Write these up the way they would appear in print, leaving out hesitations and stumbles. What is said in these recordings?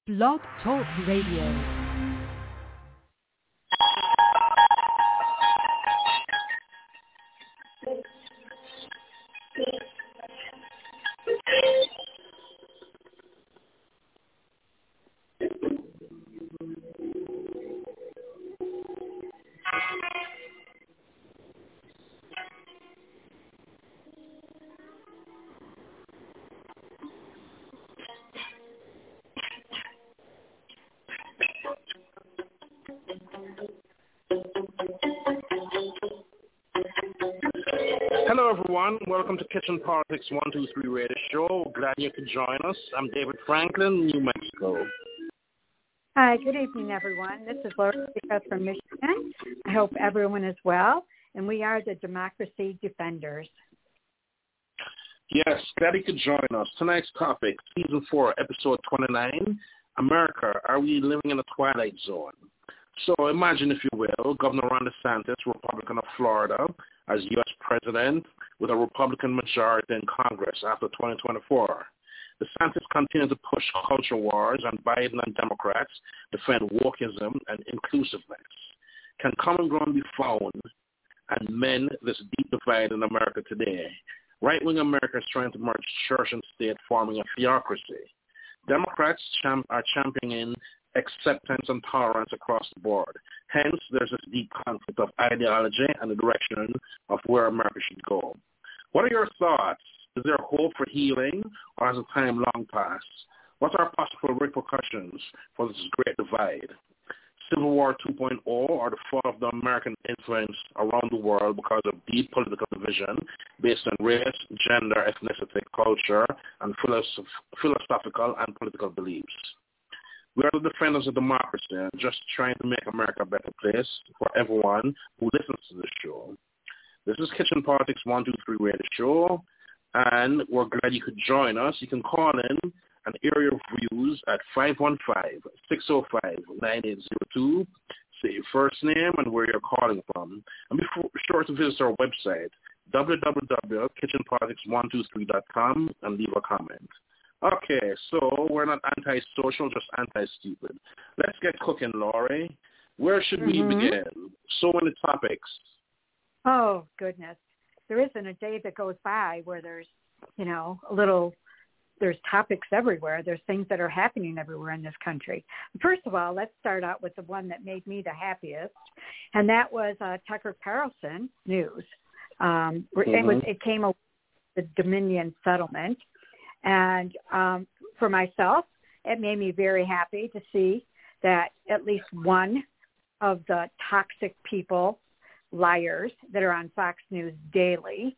Blog Talk Radio. Hello, everyone. Welcome to Kitchen Politics 123 Radio Show. Glad you could join us. I'm David Franklin, New Mexico. Hi, good evening, everyone. This is Laura from Michigan. I hope everyone is well, and we are the Democracy Defenders. Yes, glad you could join us. Tonight's topic, Season 4, Episode 29, America, Are We Living in a Twilight Zone? So imagine, if you will, Governor Ron DeSantis, Republican of Florida, as U.S. President with a Republican majority in Congress after 2024. DeSantis continues to push culture wars, and Biden and Democrats defend wokeism and inclusiveness. Can common ground be found and mend this deep divide in America today? Right-wing America is trying to merge church and state, forming a theocracy. Democrats are championing acceptance and tolerance across the board. Hence, there's this deep conflict of ideology and the direction of where America should go. What are your thoughts? Is there hope for healing, or has the time long passed? What are possible repercussions for this great divide? Civil War 2.0, or the fall of the American influence around the world because of deep political division based on race, gender, ethnicity, culture, and philosophical and political beliefs. We are the defenders of democracy and just trying to make America a better place for everyone who listens to the show. This is Kitchen Politics 123 Radio Show, and we're glad you could join us. You can call in and air your views at 515-605-9802. Say your first name and where you're calling from. And be sure to visit our website, www.kitchenpolitics123.com, and leave a comment. Okay, so we're not anti-social, just anti-stupid. Let's get cooking, Laurie. Where should we begin? So many topics. Oh, goodness. There isn't a day that goes by where there's, there's topics everywhere. There's things that are happening everywhere in this country. First of all, let's start out with the one that made me the happiest, and that was Tucker Carlson news. It came up with the Dominion settlement. And for myself, it made me very happy to see that at least one of the toxic people, liars that are on Fox News daily,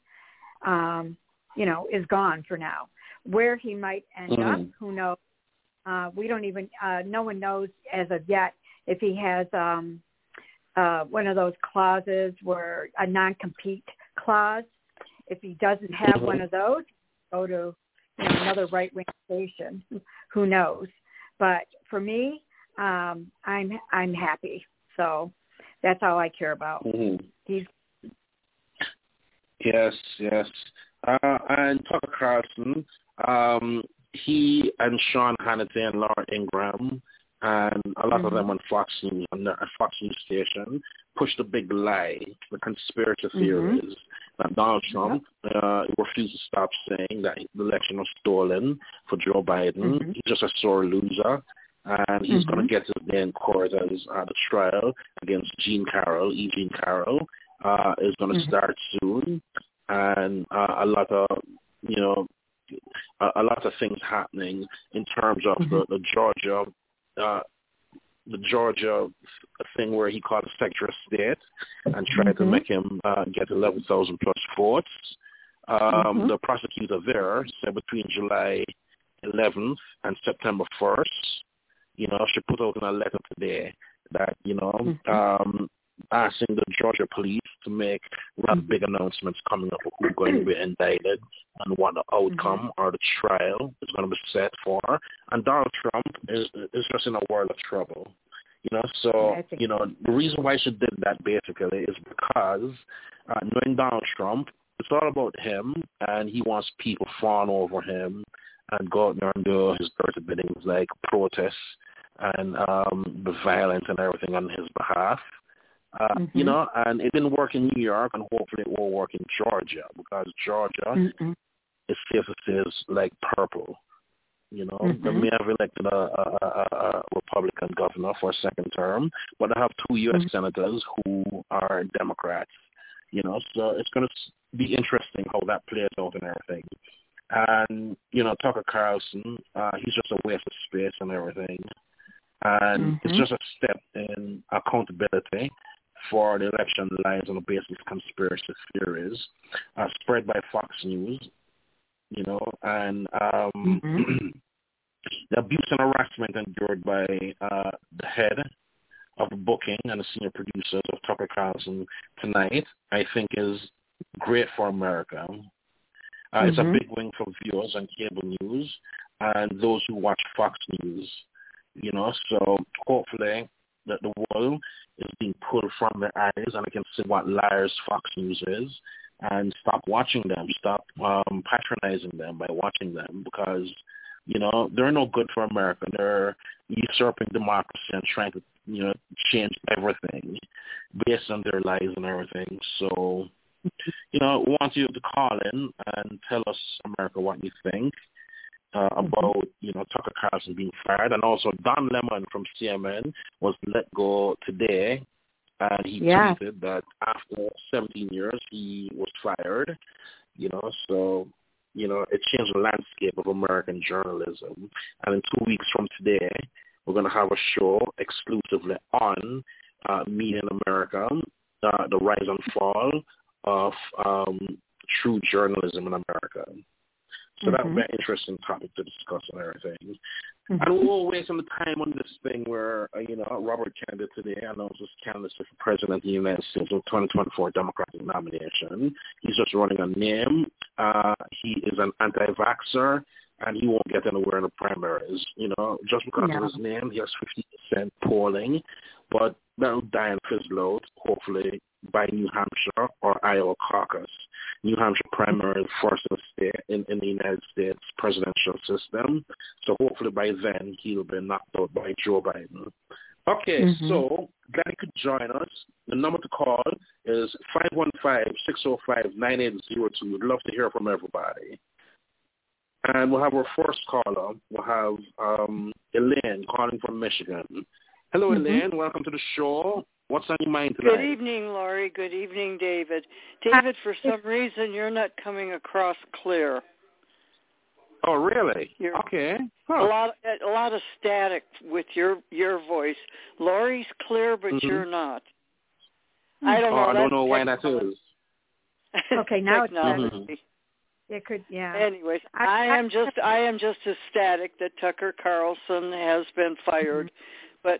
is gone for now. Where he might end up, who knows? We don't even, no one knows as of yet if he has one of those clauses where a non-compete clause. If he doesn't have one of those, go to another right-wing station. Who knows? But for me, I'm happy. So that's all I care about. Yes. And Tucker Carlson, he and Sean Hannity and Laura Ingraham and a lot of them on Fox News, on the Fox News station, pushed a big lie, the conspiracy theories, that Donald Trump refused to stop saying that the election was stolen for Joe Biden. He's just a sore loser, and he's going to get his day in court as the trial against E. Jean Carroll, is going to start soon, and a lot of things happening in terms of the Georgia thing where he called a Secretary of State and tried to make him get 11,000 plus votes. The prosecutor there said between July 11th and September 1st, she put out in a letter today that, asking the Georgia police to make big announcements coming up of who's going to be indicted and what the outcome or the trial is going to be set for. And Donald Trump is just in a world of trouble. The reason why she did that basically is because knowing Donald Trump, it's all about him, and he wants people fawning over him and go out there and do his dirty biddings like protests and be violent and everything on his behalf. You know, and it didn't work in New York, and hopefully it will work in Georgia, because Georgia is safe to say is like purple. You know, they may have elected a Republican governor for a second term, but they have 2 U.S. senators who are Democrats. You know, so it's going to be interesting how that plays out and everything. And, you know, Tucker Carlson, he's just a waste of space and everything. And it's just a step in accountability for the election lies on the basis of conspiracy theories spread by Fox News, you know, and the abuse and harassment endured by the head of the booking and the senior producers of Tucker Carlson tonight, I think is great for America. It's a big win for viewers on cable news and those who watch Fox News, you know, so hopefully that the world is being pulled from their eyes and they can see what liars Fox News is and stop watching them, stop patronizing them by watching them, because, you know, they're no good for America. They're usurping democracy and trying to, you know, change everything based on their lies and everything. So, you know, we want you to call in and tell us, America, what you think about, you know, Tucker Carlson being fired. And also Don Lemon from CNN was let go today. And he tweeted that after 17 years, he was fired, you know, so, you know, it changed the landscape of American journalism. And in 2 weeks from today, we're going to have a show exclusively on Media in America, the rise and fall of true journalism in America. So that would be an interesting topic to discuss and everything. And we'll waste some time on this thing where, you know, Robert Kennedy today announced his candidacy for president of the United States in the 2024 Democratic nomination. He's just running a name. He is an anti-vaxxer, and he won't get anywhere in the primaries. You know, just because of his name, he has 50% polling, but that'll die and fizzle out, hopefully, by New Hampshire or Iowa caucus. New Hampshire primary first in the United States presidential system. So hopefully by then he'll be knocked out by Joe Biden. Okay, so glad you could join us. The number to call is 515-605-9802. We'd love to hear from everybody. And we'll have our first caller. We'll have Elaine calling from Michigan. Hello, Elaine. Welcome to the show. What's on your mind tonight? Good evening, Laurie. Good evening, David. David, for some reason, you're not coming across clear. Oh, really? Okay. Huh. A lot of static with your voice. Laurie's clear, but you're not. I don't know. I don't know why that is. Okay, now technology. It could, Anyways, I am just ecstatic that Tucker Carlson has been fired, but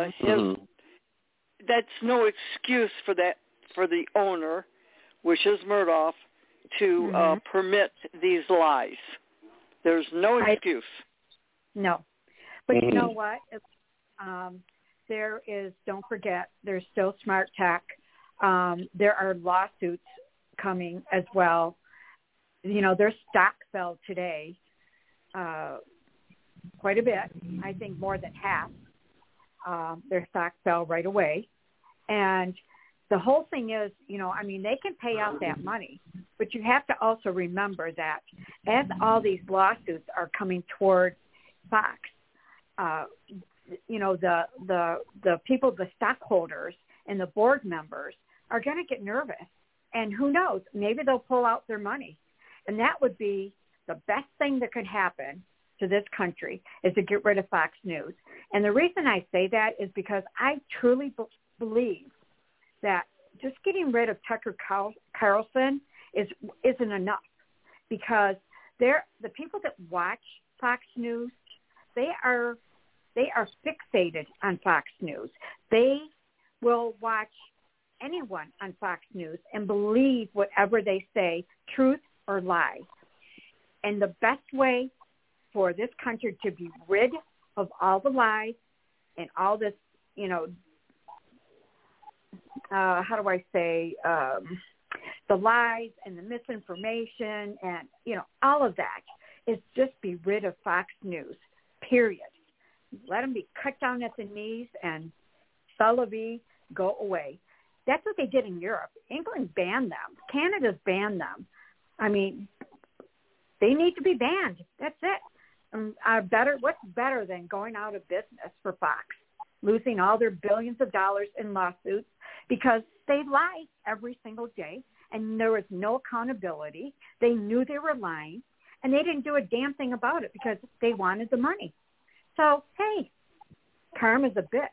that's no excuse for the owner, which is Murdoch, to permit these lies. There's no excuse. No. But you know what? There is, don't forget, there's still Smart Tech. There are lawsuits coming as well. You know, their stock fell today quite a bit. I think more than half. Their stock fell right away. And the whole thing is, you know, I mean, they can pay out that money, but you have to also remember that as all these lawsuits are coming toward Fox, you know, the people, the stockholders and the board members are going to get nervous. And who knows, maybe they'll pull out their money. And that would be the best thing that could happen to this country, is to get rid of Fox News. And the reason I say that is because I truly believe that just getting rid of Tucker Carlson isn't enough, because the people that watch Fox News, they are fixated on Fox News. They will watch anyone on Fox News and believe whatever they say, truth or lie. And the best way for this country to be rid of all the lies and all this, you know, how do I say, the lies and the misinformation and, you know, all of that is just be rid of Fox News, period. Let them be cut down at the knees and Sullivan go away. That's what they did in Europe. England banned them. Canada's banned them. I mean, they need to be banned. That's it. What's better than going out of business for Fox, losing all their billions of dollars in lawsuits because they lie every single day and there was no accountability. They knew they were lying and they didn't do a damn thing about it because they wanted the money. So, hey, karma's a bitch.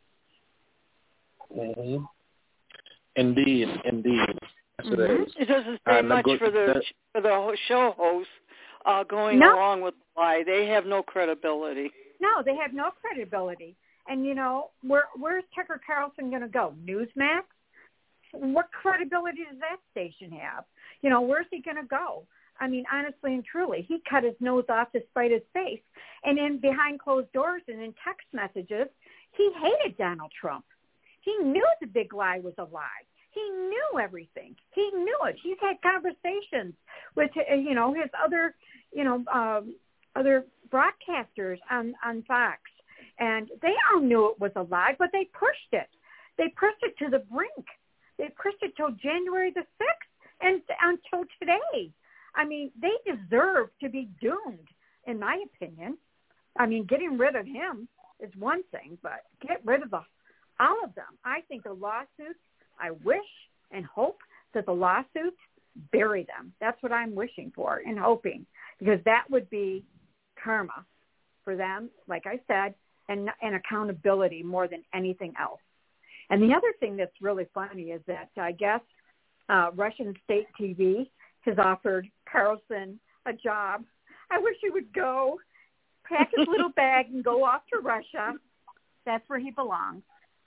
Mm-hmm. Indeed. Yes, it is. It doesn't say much for the show hosts going along with the lie. They have no credibility. No, they have no credibility. And, you know, where's Tucker Carlson going to go? Newsmax? What credibility does that station have? You know, where's he going to go? I mean, honestly and truly, he cut his nose off to spite his face. And in behind closed doors and in text messages, he hated Donald Trump. He knew the big lie was a lie. He knew everything. He knew it. He's had conversations with, you know, his other, you know, other broadcasters on Fox. And they all knew it was a lie, but they pushed it. They pushed it to the brink. They pushed it till January the 6th and until today. I mean, they deserve to be doomed, in my opinion. I mean, getting rid of him is one thing, but get rid of all of them. I think the lawsuits, I wish and hope that the lawsuits bury them. That's what I'm wishing for and hoping, because that would be karma for them, like I said, and accountability more than anything else. And the other thing that's really funny is that I guess Russian state TV has offered Carlson a job. I wish he would go, pack his little bag and go off to Russia. That's where he belongs.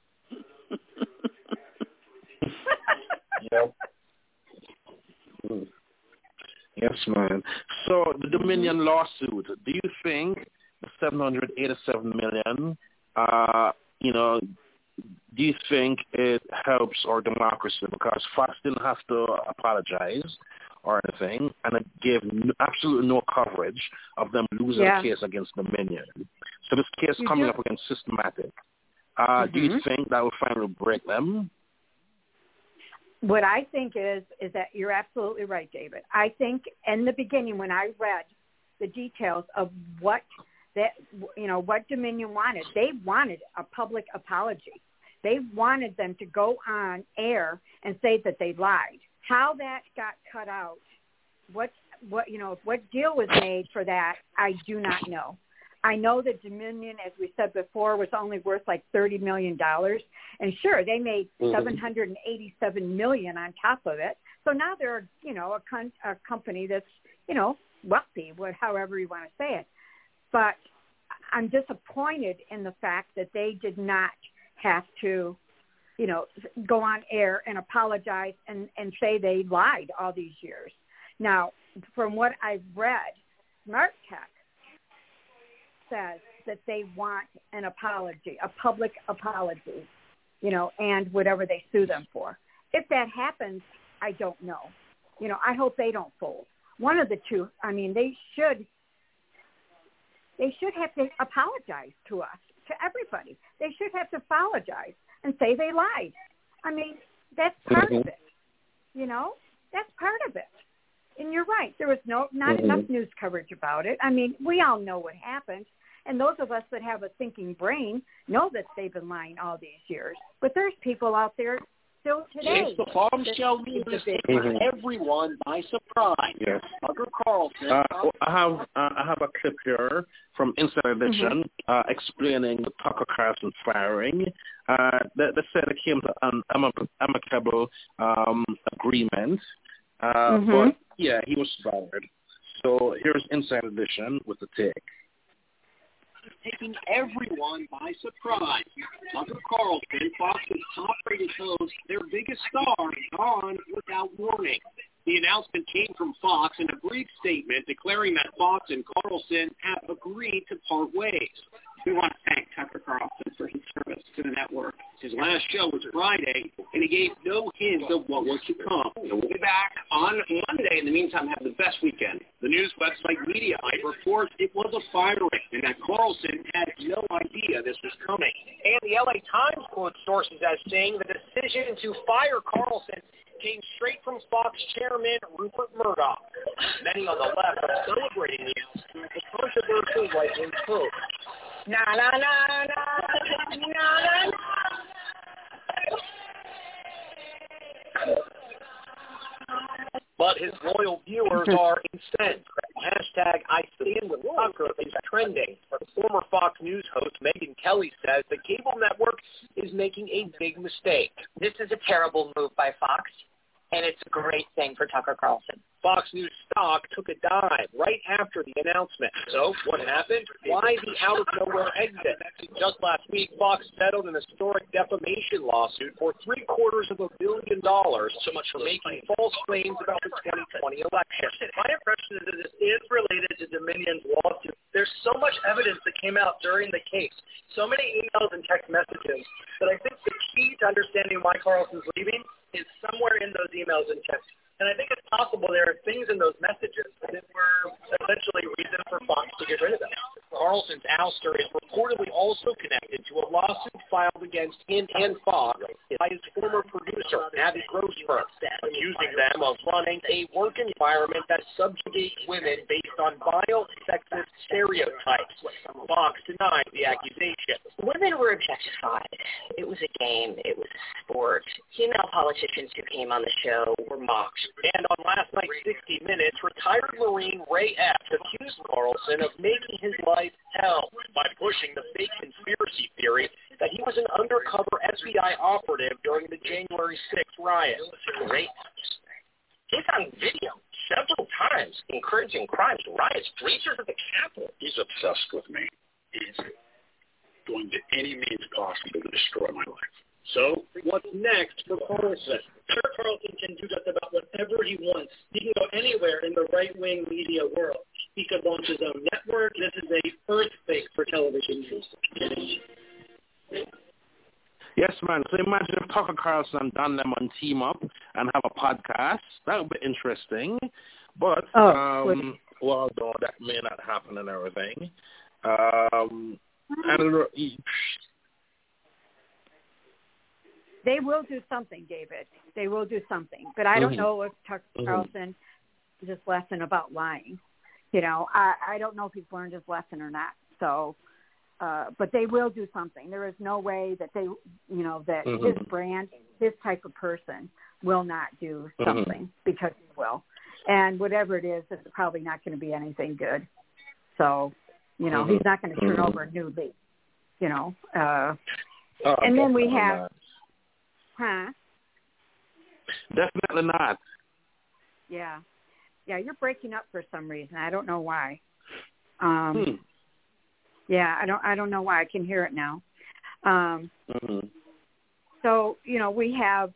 Yep. Yes, man. So the Dominion lawsuit, do you think the $787 million, you know, do you think it helps our democracy? Because Fox didn't have to apologize or anything, and it gave absolutely no coverage of them losing a case against Dominion. So this case coming up against Systematic. Do you think that will finally break them? What I think is that you're absolutely right, David. I think in the beginning when I read the details of what Dominion wanted, they wanted a public apology. They wanted them to go on air and say that they lied. How that got cut out, what deal was made for that, I do not know. I know that Dominion, as we said before, was only worth like $30 million. And sure, they made $787 million on top of it. So now they're, you know, a company that's, you know, wealthy, however you want to say it. But I'm disappointed in the fact that they did not have to, you know, go on air and apologize and say they lied all these years. Now, from what I've read, Smart Tech says that they want an apology, a public apology, you know, and whatever they sue them for. If that happens, I don't know. You know, I hope they don't fold. One of the two, I mean, they should have to apologize to us, to everybody. They should have to apologize and say they lied. I mean, that's part of it. You know, that's part of it. And you're right. There was not enough news coverage about it. I mean, we all know what happened. And those of us that have a thinking brain know that they've been lying all these years. But there's people out there still today. Yes, the bombshell news has taken everyone by surprise. Yes. Tucker Carlson. I have a clip here from Inside Edition explaining the Tucker Carlson firing. They said it came to an amicable agreement. But, yeah, he was fired. So here's Inside Edition with the take. Taking everyone by surprise. Tucker Carlson, Fox's top-rated host, their biggest star, gone without warning. The announcement came from Fox in a brief statement declaring that Fox and Carlson have agreed to part ways. We want to thank Tucker Carlson for his service to the network. His last show was Friday, and he gave no hint of what was to come. So we'll be back on Monday. In the meantime, have the best weekend. The news website Mediaite reports it was a firing, and that Carlson had no idea this was coming. And the LA Times quotes sources as saying the decision to fire Carlson came straight from Fox chairman Rupert Murdoch. Many on the left are celebrating the announcement with controversial right-wing quotes. Na na na na na na. But his loyal viewers are incensed. Hashtag I stand with Tucker is trending. Former Fox News host Megyn Kelly says the cable network is making a big mistake. This is a terrible move by Fox, and it's a great thing for Tucker Carlson. Fox News stock took a dive right after the announcement. So what happened? Why the out-of-nowhere exit? Just last week, Fox settled an historic defamation lawsuit for $750 million, so much for making false claims about the 2020 election. My impression is that this is related to Dominion's lawsuit. There's so much evidence that came out during the case, so many emails and text messages, that I think the key to understanding why Carlson's leaving is somewhere in those emails and texts. And I think it's possible there are things in those messages that were essentially reason for Fox to get rid of them. Carlson's ouster is reportedly also connected to a lawsuit filed against him and Fox by his former producer, Abby Grossberg, accusing them of running a work environment that subjugates women based on vile, sexist stereotypes. Fox denied the accusation. Women were objectified. It was a game. It was a sport. Female politicians who came on the show were mocked. And on last night's 60 Minutes, retired Marine Ray Epps accused Carlson of making his life hell by pushing the fake conspiracy theory that he was an undercover FBI operative during the January 6th riot. Ray Epps. He's on video several times encouraging crimes, riots, breaches of the Capitol. He's obsessed with me. He's going to any means possible to destroy my life. So, what's next for Carlson? Tucker Carlson can do just about whatever he wants. He can go anywhere in the right-wing media world. He could launch his own network. This is a earthquake for television news. Yes, man. So imagine if Tucker Carlson and Don Lemon team up and have a podcast. That would be interesting. But, well, no, that may not happen and everything. They will do something, David. They will do something. But I don't know if Tucker Carlson is just lesson about lying. You know, I don't know if he's learned his lesson or not. So, but they will do something. There is no way that they, you know, that his brand, his type of person will not do something because he will. And whatever it is, it's probably not going to be anything good. So, you know, he's not going to turn over a new leaf, you know. And then we have... Definitely not. Yeah, you're breaking up for some reason. I don't know why. Yeah, I don't know why. I can hear it now. So, you know, we have,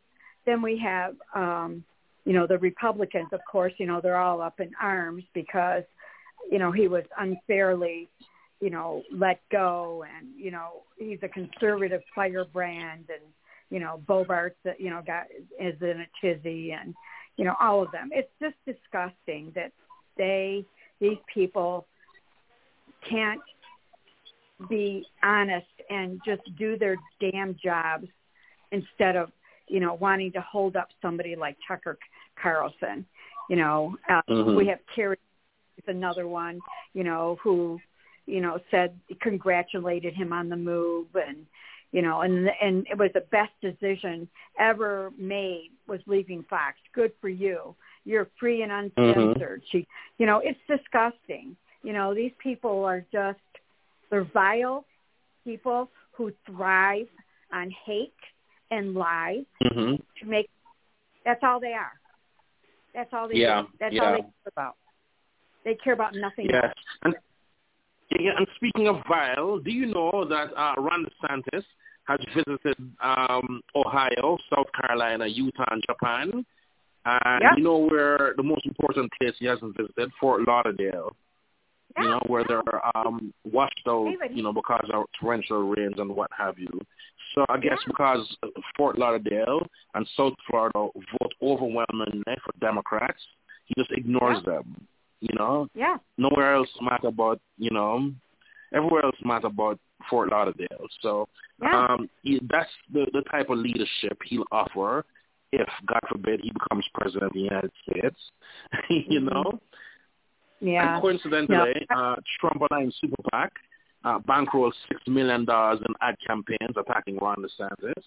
you know, the Republicans, of course, you know, they're all up in arms because, you know, he was unfairly, you know, let go, and, you know, he's a conservative firebrand, and, you know, Bobart's, you know, is in a tizzy, and, you know, all of them. It's just disgusting that these people can't be honest and just do their damn jobs instead of, you know, wanting to hold up somebody like Tucker Carlson. You know, we have Kerry, another one, you know, who, you know, congratulated him on the move, and, you know, and it was the best decision ever made was leaving Fox. Good for you. You're free and uncensored. You know, it's disgusting. You know, these people are just, they're vile people who thrive on hate and lies to make, that's all they are. That's all they do. That's all they care about. They care about nothing else. And speaking of vile, do you know that Ron DeSantis has visited Ohio, South Carolina, Utah, and Japan? And you know where the most important place he hasn't visited? Fort Lauderdale. you know, where they're washed out, you know, because of torrential rains and what have you. So I guess because Fort Lauderdale and South Florida vote overwhelmingly for Democrats, he just ignores them, you know. Yeah. Nowhere else matter about, you know, everywhere else matter about Fort Lauderdale. So that's the type of leadership he'll offer if, God forbid, he becomes president of the United States, you know. Yeah. And coincidentally, Trump aligned Super PAC bankrolled $6 million in ad campaigns attacking Ron DeSantis.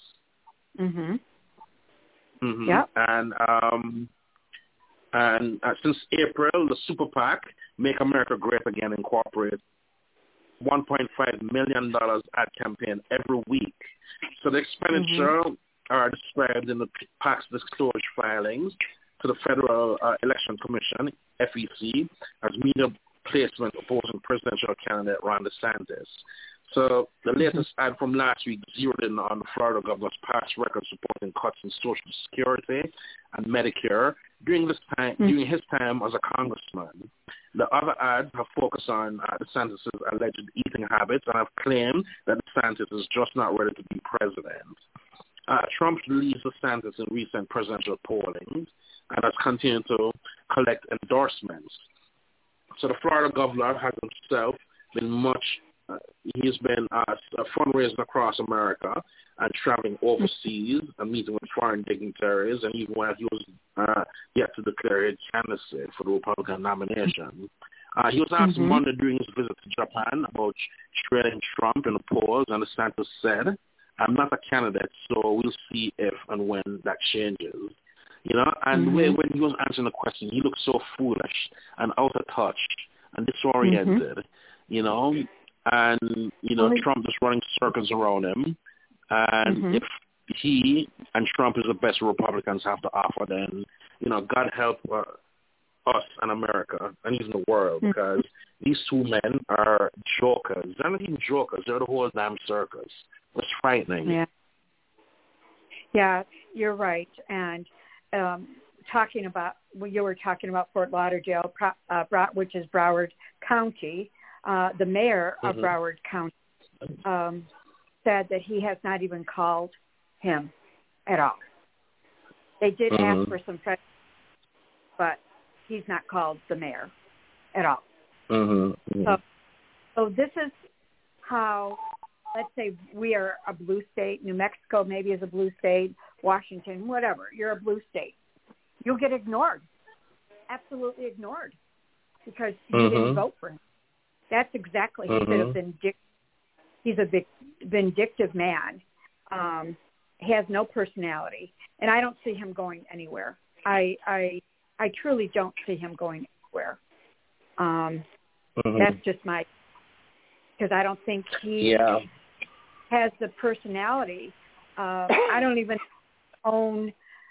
Yeah. And since April, the Super PAC, Make America Great Again, incorporate $1.5 million ad campaign every week. So the expenditure are described in the PAC's disclosure filings to the Federal Election Commission, FEC, as media placement opposing presidential candidate Ron DeSantis. So the latest ad from last week zeroed in on the Florida governor's past record supporting cuts in Social Security and Medicare during his time as a congressman. The other ads have focused on DeSantis' alleged eating habits and have claimed that DeSantis is just not ready to be president. Trump leads DeSantis in recent presidential polling and has continued to collect endorsements. So the Florida governor has himself been he's been fundraising across America and traveling overseas and meeting with foreign dignitaries, and even when he was yet to declare his candidacy for the Republican nomination. He was asked Monday during his visit to Japan about trailing Trump in the polls, and DeSantis said, "I'm not a candidate, so we'll see if and when that changes." You know, and when he was answering the question, he looked so foolish and out of touch and disoriented, you know, and, you know, Trump just running circles around him. And if he and Trump is the best Republicans have to offer, then, you know, God help us and America and even the world, because these two men are jokers. They're not even jokers. They're the whole damn circus. It's frightening. Yeah. Yeah, you're right. And you were talking about Fort Lauderdale, which is Broward County. The mayor of Broward County said that he has not even called him at all. They did ask for some press, but he's not called the mayor at all. So this is how, let's say we are a blue state. New Mexico maybe is a blue state. Washington, whatever. You're a blue state. You'll get ignored, absolutely ignored, because you didn't vote for him. That's exactly he should have been. He's a vindictive man. He has no personality, and I don't see him going anywhere. I truly don't see him going anywhere. That's just because I don't think he has the personality. I don't even own,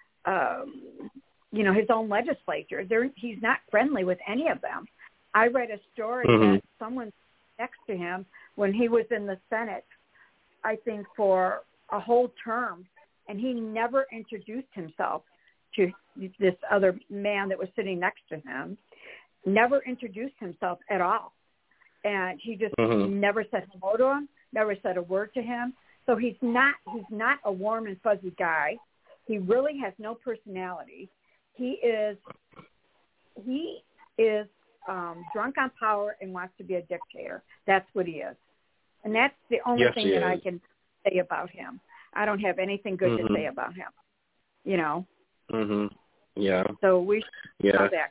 his own legislature. He's not friendly with any of them. I read a story that someone next to him when he was in the Senate, I think for a whole term, and he never introduced himself to this other man that was sitting next to him, never introduced himself at all. And he just never said hello to him, never said a word to him. So he's not a warm and fuzzy guy. He really has no personality. He is drunk on power and wants to be a dictator. That's what he is. And that's the only thing that I can say about him. I don't have anything good to say about him, you know. Yeah. So we know that.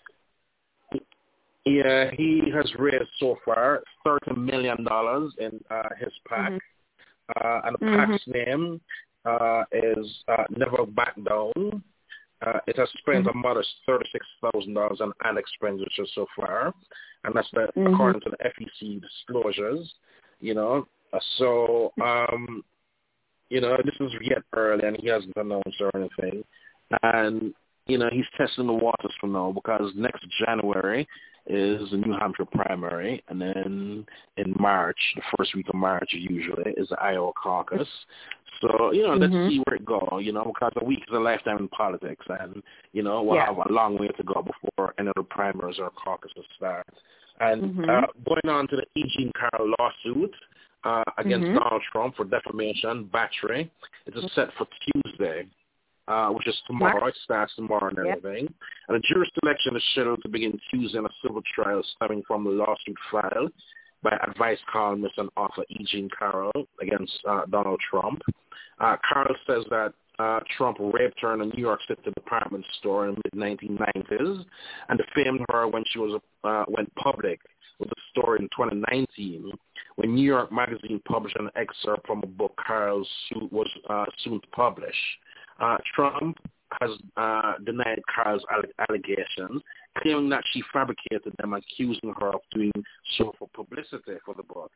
Yeah, he has raised so far $30 million in his PAC. And the PAC's name is Never Back Down. It has spent a modest $36,000 on ad expenditure so far, and that's according to the FEC disclosures. You know, so this is yet early, and he hasn't announced or anything. And he's testing the waters for now, because next January is the New Hampshire primary, and then in March, the first week of March usually, is the Iowa caucus. So, let's see where it goes, because a week is a lifetime in politics, and, we'll have a long way to go before any of the primaries or caucuses start. And going on to the E. Jean Carroll lawsuit against Donald Trump for defamation, battery, it is set for Tuesday, which is tomorrow. It starts tomorrow and everything. And the jury selection is scheduled to begin Tuesday in a civil trial stemming from the lawsuit filed by advice columnist and author E. Jean Carroll against Donald Trump. Carroll says that Trump raped her in a New York City department store in the mid-1990s and defamed her when she was went public with the story in 2019 when New York Magazine published an excerpt from a book Carroll was soon to publish. Trump has denied Carroll's allegations, claiming that she fabricated them, accusing her of doing so for publicity for the book.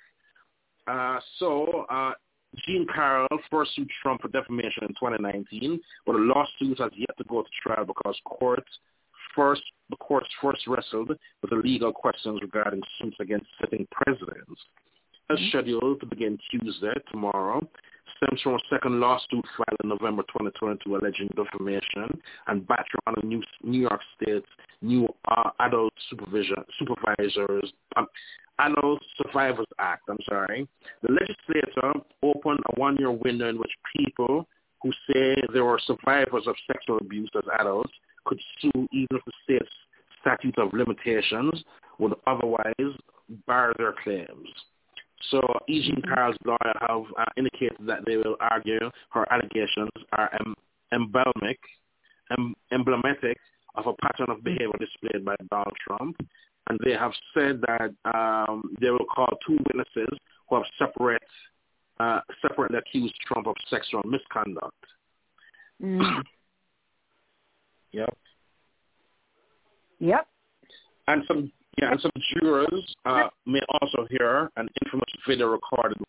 Jean Carroll first sued Trump for defamation in 2019, but the lawsuit has yet to go to trial because the courts first wrestled with the legal questions regarding suits against sitting presidents. It's scheduled to begin Tuesday, tomorrow, stems from a second lawsuit filed in November 2022 alleging defamation and battery on the New York State's new Adult Survivors Act. The legislature opened a one-year window in which people who say they were survivors of sexual abuse as adults could sue even if the state's statute of limitations would otherwise bar their claims. So E. Jean Carroll's lawyer have indicated that they will argue her allegations are emblematic of a pattern of behavior displayed by Donald Trump, and they have said that they will call two witnesses who have separately accused Trump of sexual misconduct. Yep. And some jurors may also hear an infamous video recorded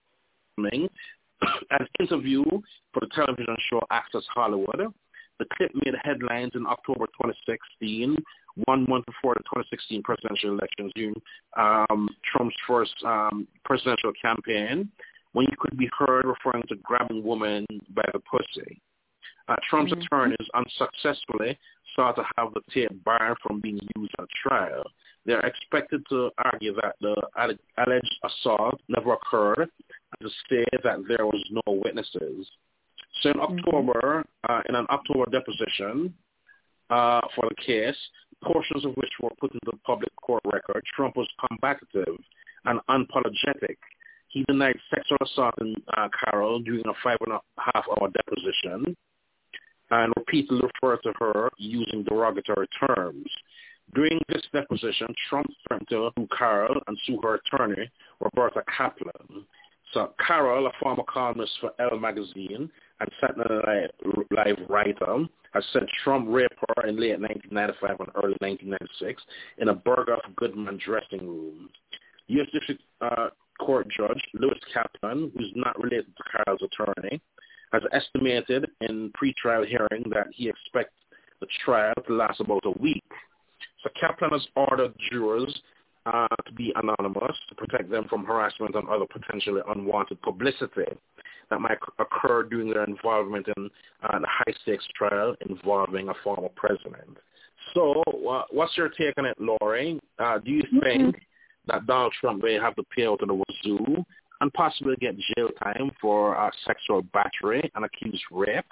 an interview for the television show Access Hollywood. The clip made headlines in October 2016, 1 month before the 2016 presidential elections during Trump's first presidential campaign, when he could be heard referring to grabbing women by the pussy. Trump's attorneys unsuccessfully sought to have the tape barred from being used at trial. They are expected to argue that the alleged assault never occurred and to say that there was no witnesses. So in October, in an October deposition for the case, portions of which were put into the public court record, Trump was combative and unapologetic. He denied sexual assault in Carroll during a 5.5-hour deposition and repeatedly referred to her using derogatory terms. During this deposition, Trump threatened to sue Carroll and sue her attorney, Roberta Kaplan. So Carroll, a former columnist for Elle magazine and Saturday Night Live writer, has said Trump raped her in late 1995 and early 1996 in a Bergdorf Goodman dressing room. U.S. District Court Judge Lewis Kaplan, who's not related to Carroll's attorney, has estimated in pretrial hearing that he expects the trial to last about a week. So Kaplan has ordered jurors to be anonymous to protect them from harassment and other potentially unwanted publicity that might occur during their involvement in the high-stakes trial involving a former president. So what's your take on it, Lori? Do you think that Donald Trump may have to pay out to the wazoo and possibly get jail time for sexual battery and accused rape?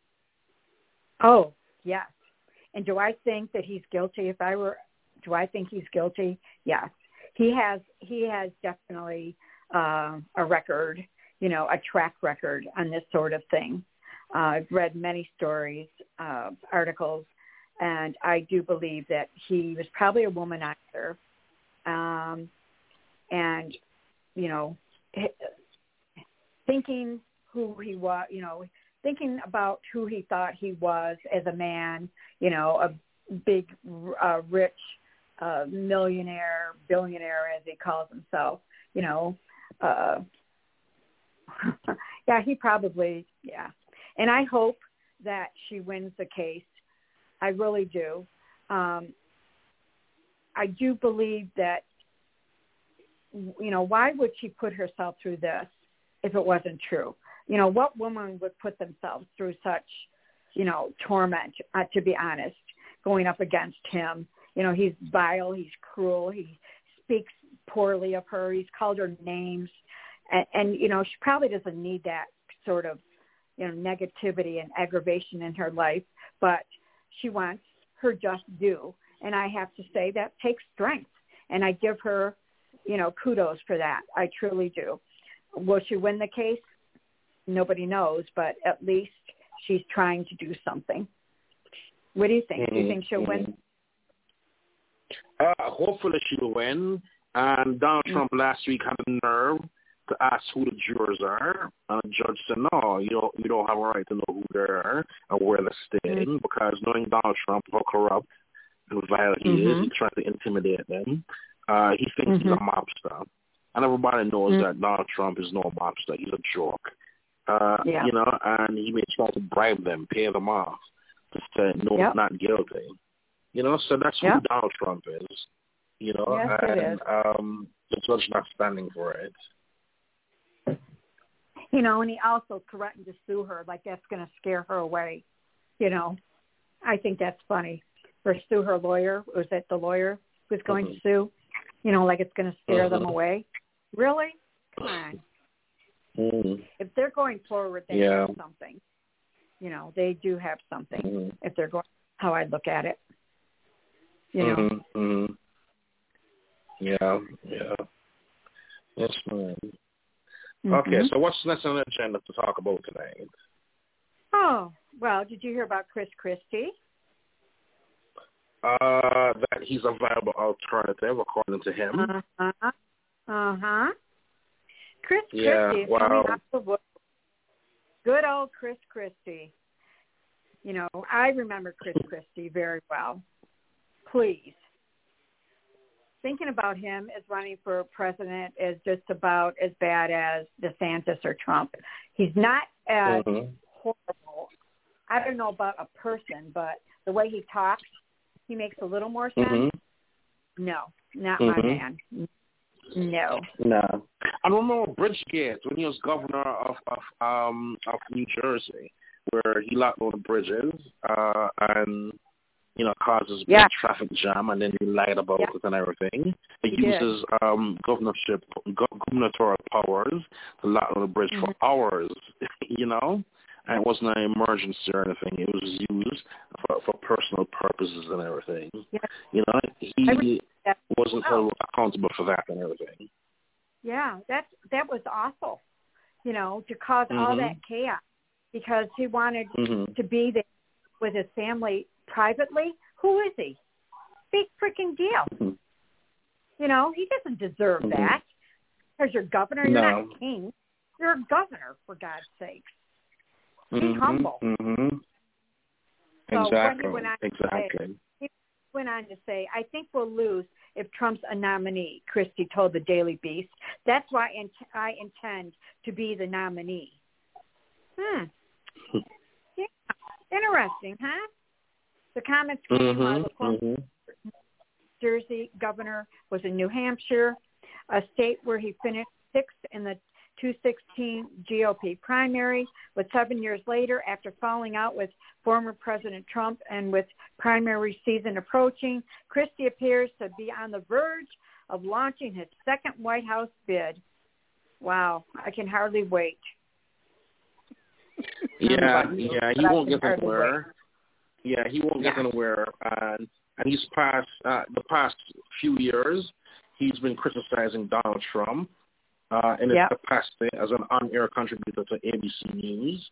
Oh, yes. And do I think that he's guilty? Do I think he's guilty? Yes. He has definitely a record, a track record on this sort of thing. I've read many stories, articles, and I do believe that he was probably a womanizer. And, thinking who he was, thinking about who he thought he was as a man, a big, rich millionaire, billionaire, as he calls himself, he probably, And I hope that she wins the case. I really do. I do believe that, why would she put herself through this if it wasn't true? What woman would put themselves through such, torment, to be honest, going up against him? He's vile, he's cruel, he speaks poorly of her. He's called her names. And you know, she probably doesn't need that sort of, you know, negativity and aggravation in her life, but she wants her just due. And I have to say that takes strength. And I give her, you know, kudos for that. I truly do. Will she win the case? Nobody knows, but at least she's trying to do something. What do you think? Do you think she'll win? Hopefully she'll win. And Donald Trump last week had the nerve to ask who the jurors are. And the judge said, no, you don't have a right to know who they are or where they're staying, because knowing Donald Trump, how corrupt and vile he is, he tried to intimidate them. He thinks he's a mobster. And everybody knows that Donald Trump is no mobster. He's a joke. You know, and he may try to bribe them, pay them off to say, no, not guilty. You know, so that's who Donald Trump is. You know, and the judge not standing for it. You know, and he also threatened to sue her, like that's going to scare her away. You know, I think that's funny. Or sue her lawyer. Was it the lawyer who's going to sue? You know, like it's going to scare them away. Really? Come on. If they're going forward, they have something. You know, they do have something. If they're going, how I look at it. You know. Yeah. That's fine. Okay, so what's next on the agenda to talk about tonight? Oh, well, did you hear about Chris Christie? That he's a viable alternative, according to him. Chris Christie is coming out the wood. Good old Chris Christie. You know, I remember Chris Christie very well. Please. Thinking about him as running for president is just about as bad as DeSantis or Trump. He's not as horrible. I don't know about a person, but the way he talks, he makes a little more sense. No, not my man. No. I remember Bridgegate when he was governor of New Jersey, where he locked all the bridges and, you know, causes big traffic jam, and then he lied about it and everything. He uses gubernatorial powers to lock on the bridge for hours, you know, and it wasn't an emergency or anything. It was used for personal purposes and everything. You know, he wasn't held accountable for that and everything. Yeah, that was awful, you know, to cause all that chaos because he wanted to be there with his family privately. Who is he? Big freaking deal. You know, he doesn't deserve that. Because you're governor, you're not king. You're a governor, for God's sakes. Be humble. So exactly. He went on to say, I think we'll lose if Trump's a nominee, Christie told the Daily Beast. That's why I intend to be the nominee. Yeah. Interesting, huh? The comments came the former Jersey governor was in New Hampshire, a state where he finished sixth in the 2016 GOP primary, but 7 years later, after falling out with former President Trump and with primary season approaching, Christie appears to be on the verge of launching his second White House bid. Wow, I can hardly wait. He won't get anywhere. He won't get anywhere. And he's passed the past few years, he's been criticizing Donald Trump in his capacity as an on-air contributor to ABC News.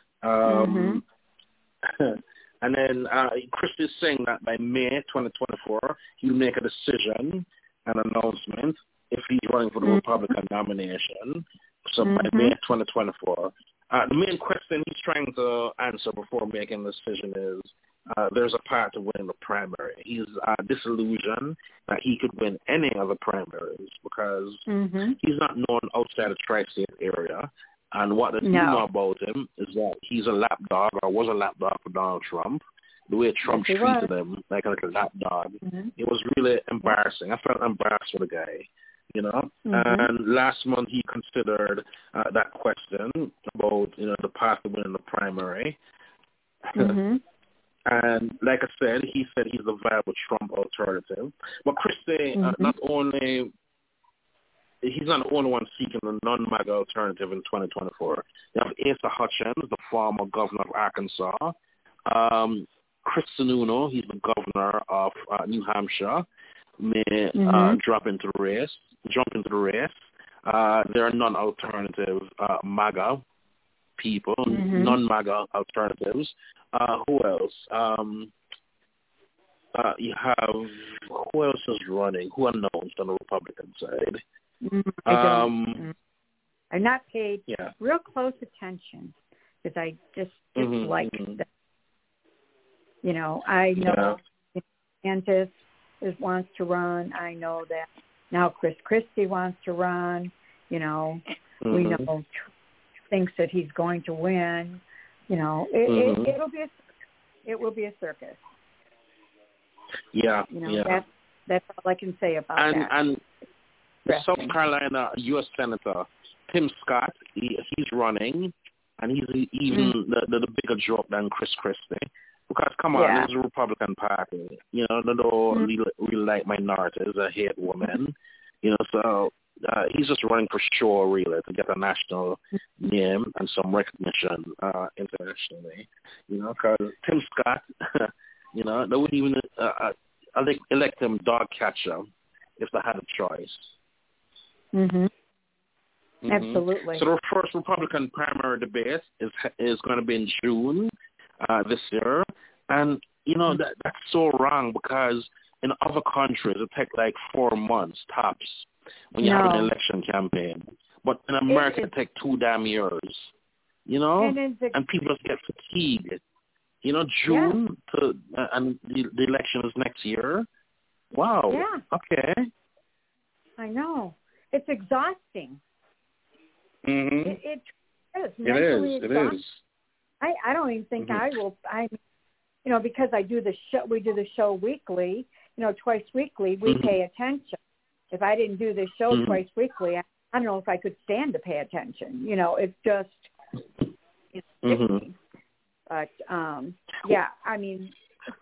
And then Christie is saying that by May 2024, he'll make a decision, an announcement, if he's running for the Republican nomination. So by May 2024. The main question he's trying to answer before making the decision is, there's a path to winning the primary. He's disillusioned that he could win any of the primaries because he's not known outside the tri-state area. And what they do know about him is that he's a lapdog or was a lapdog for Donald Trump. The way Trump treated him like a little lapdog, it was really embarrassing. I felt embarrassed for the guy, you know. And last month he considered that question about, you know, the path to winning the primary. And like I said, he said he's a viable Trump alternative. But Christie, not only, he's not the only one seeking a non-MAGA alternative in 2024. You have Asa Hutchins, the former governor of Arkansas. Chris Sununu, he's the governor of New Hampshire, may jump into the race. There are non-alternative MAGA people, non-MAGA alternatives. Who else? You have, who else is running? Who announced on the Republican side? I've not paid real close attention because I just dislike that. You know, I know DeSantis wants to run. I know that now Chris Christie wants to run. You know, we know Trump thinks that he's going to win. You know, it will be a circus. Yeah, you know, that's all I can say about that. And South Carolina U.S. Senator Tim Scott, he's running, and he's even the bigger joke than Chris Christie. Because, come on, this is a Republican Party. You know, they don't really like minorities. They hate women. You know, so he's just running for sure, really, to get a national name and some recognition internationally. You know, because Tim Scott, you know, they wouldn't even elect him dog catcher if they had a choice. Absolutely. So the first Republican primary debate is going to be in June this year. And, you know, that's so wrong because in other countries it takes like 4 months tops when you have an election campaign. But in America it takes 2 damn years, you know, and people just get fatigued. You know, June and the election is next year. Wow. Yeah. Okay. I know. It's exhausting. It is. It is. I don't even think I will. You know, because I do the show. We do the show weekly. You know, twice weekly. We pay attention. If I didn't do this show twice weekly, I don't know if I could stand to pay attention. You know, it's just it's addicting. But yeah, I mean.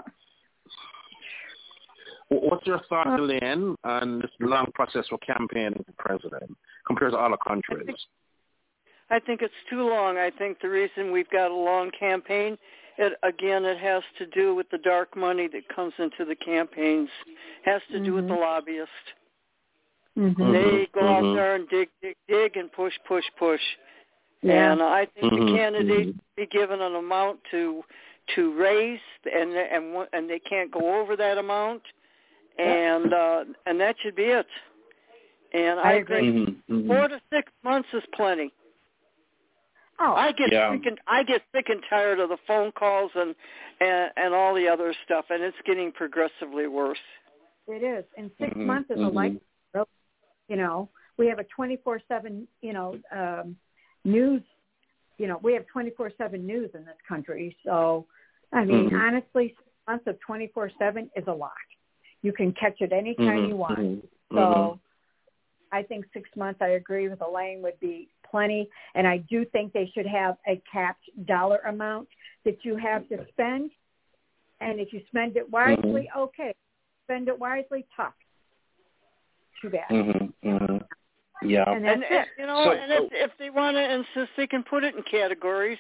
What's your thought, Elaine, on this long process for campaigning for president compared to other countries? I think it's too long. I think the reason we've got a long campaign, it has to do with the dark money that comes into the campaigns. Has to do with the lobbyists. They go out there and dig, and push. Yeah. And I think the candidates be given an amount to raise, and they can't go over that amount, and that should be it. And I agree. 4 to 6 months is plenty. Oh, I get sick and tired of the phone calls and all the other stuff, and it's getting progressively worse. It is. And 6 months is a lifetime. You know, we have a 24/7, you know, news. You know, we have 24/7 news in this country. So, I mean, honestly, 6 months of 24/7 is a lot. You can catch it anytime you want. So, I think 6 months, I agree with Elaine, would be plenty. And I do think they should have a capped dollar amount that you have to spend. And if you spend it wisely, okay. Spend it wisely, tough. Too bad. Yeah. And that's it. You know, if they want to insist, they can put it in categories.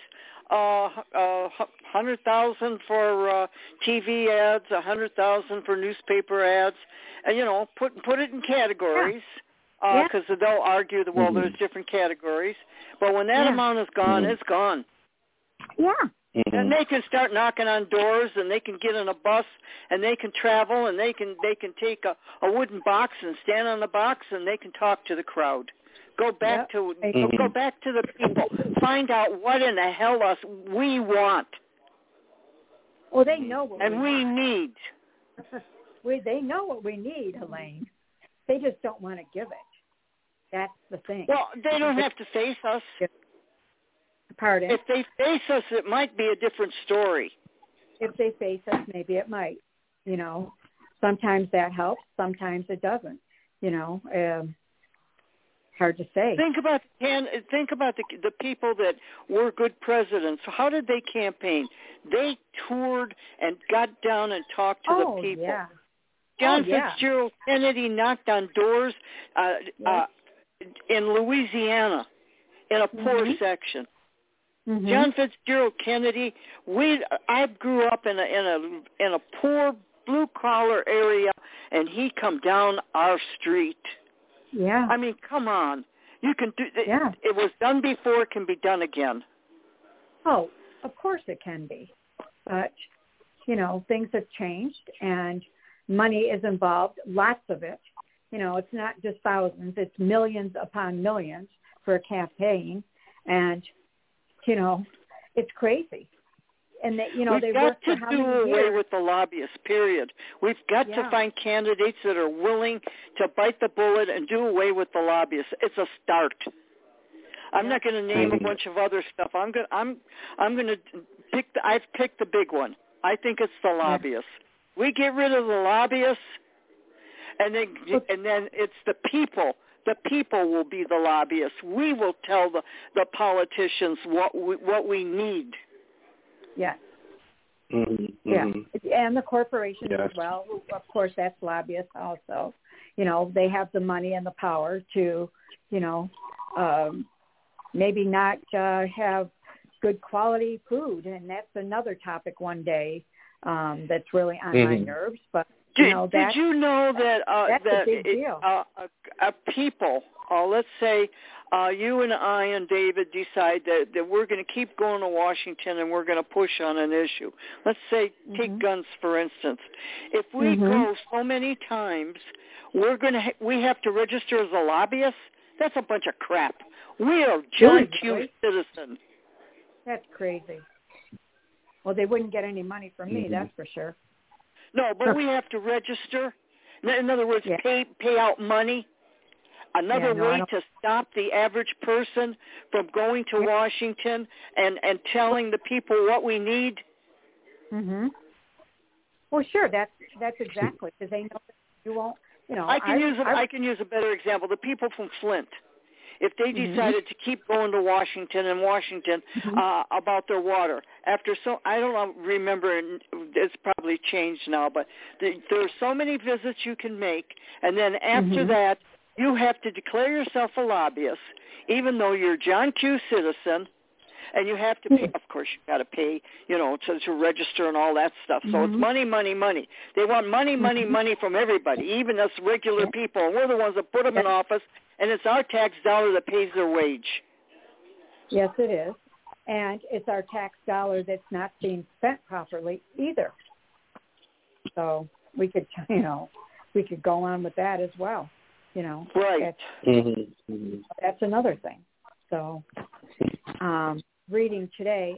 100,000 for TV ads, 100,000 for newspaper ads, and you know, put it in categories. Because they'll argue that, well, there's different categories. But when that amount is gone, it's gone. Yeah. And they can start knocking on doors, and they can get in a bus, and they can travel, and they can take a wooden box and stand on the box, and they can talk to the crowd. Go back to the people. Find out what in the hell we want. Well, they know what we need. They know what we need, Elaine. They just don't want to give it. That's the thing. Well, they don't have to face us. Pardon? If they face us, it might be a different story. If they face us, maybe it might. You know, sometimes that helps. Sometimes it doesn't. You know, hard to say. Think about the people that were good presidents. How did they campaign? They toured and got down and talked to the people. Yeah. John Fitzgerald Kennedy knocked on doors in Louisiana in a poor section. John Fitzgerald Kennedy. I grew up in a poor blue collar area, and he come down our street. Yeah. I mean, come on. You can do. Yeah. It was done before. It can be done again. Oh, of course it can be, but things have changed, and money is involved. Lots of it. It's not just thousands; it's millions upon millions for a campaign, and it's crazy. And we've got to do away with the lobbyists, period. We've got to find candidates that are willing to bite the bullet and do away with the lobbyists. It's a start. I'm not going to name a bunch of other stuff. I'm going to pick. I've picked the big one. I think it's the lobbyists. We get rid of the lobbyists, and then it's the people. The people will be the lobbyists. We will tell the politicians what we need. Yes. Yeah, and the corporations as well. Of course, that's lobbyists also. They have the money and the power to, maybe not have good quality food, and that's another topic one day that's really on my nerves. But did you know that that's a big deal. People, let's say you and I and David decide that we're going to keep going to Washington and we're going to push on an issue. Let's say take guns for instance. If we go so many times, we have to register as a lobbyist. That's a bunch of crap. We are John Q. Citizen. That's crazy. Well, they wouldn't get any money from me, that's for sure. No, but we have to register. In other words, pay out money. Another way to stop the average person from going to Washington and telling the people what we need. Well, sure, that's exactly, because they know that you won't. I can use a better example. The people from Flint. If they decided to keep going to Washington about their water, I don't remember, it's probably changed now, but there are so many visits you can make, and then after that, you have to declare yourself a lobbyist, even though you're John Q. Citizen, and you have to pay. Of course, you got to pay, to register and all that stuff. So it's money, money, money. They want money, money, money from everybody, even us regular people. And we're the ones that put them in office, and it's our tax dollar that pays their wage. Yes, it is. And it's our tax dollar that's not being spent properly either. So we could go on with that as well. Right. That's another thing. So, reading today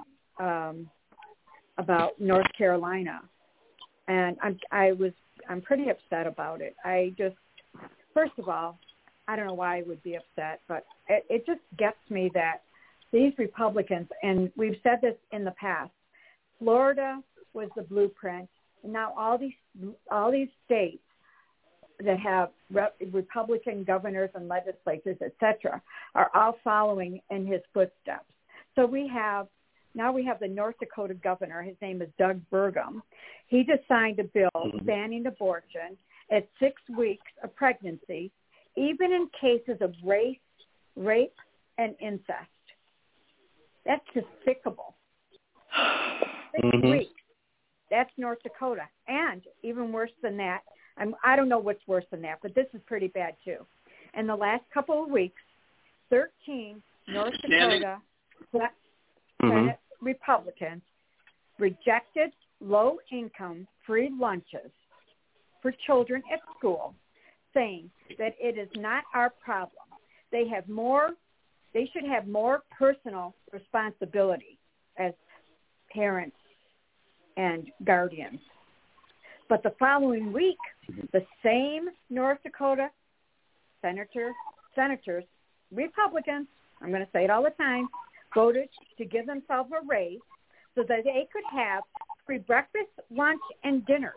about North Carolina, and I'm pretty upset about it. First of all, I don't know why I would be upset, but it just gets me that these Republicans, and we've said this in the past, Florida was the blueprint, and now all these states that have Republican governors and legislatures, et cetera, are all following in his footsteps. So we have the North Dakota governor. His name is Doug Burgum. He just signed a bill banning abortion at 6 weeks of pregnancy, even in cases of rape, and incest. That's despicable. 6 weeks. That's North Dakota. And even worse than that, I don't know what's worse than that, but this is pretty bad too. In the last couple of weeks, 13 North Dakota Senate Republicans rejected low-income free lunches for children at school, saying that it is not our problem. They should have more personal responsibility as parents and guardians. But the following week, the same North Dakota senators, Republicans, I'm going to say it all the time, voted to give themselves a raise so that they could have free breakfast, lunch, and dinners.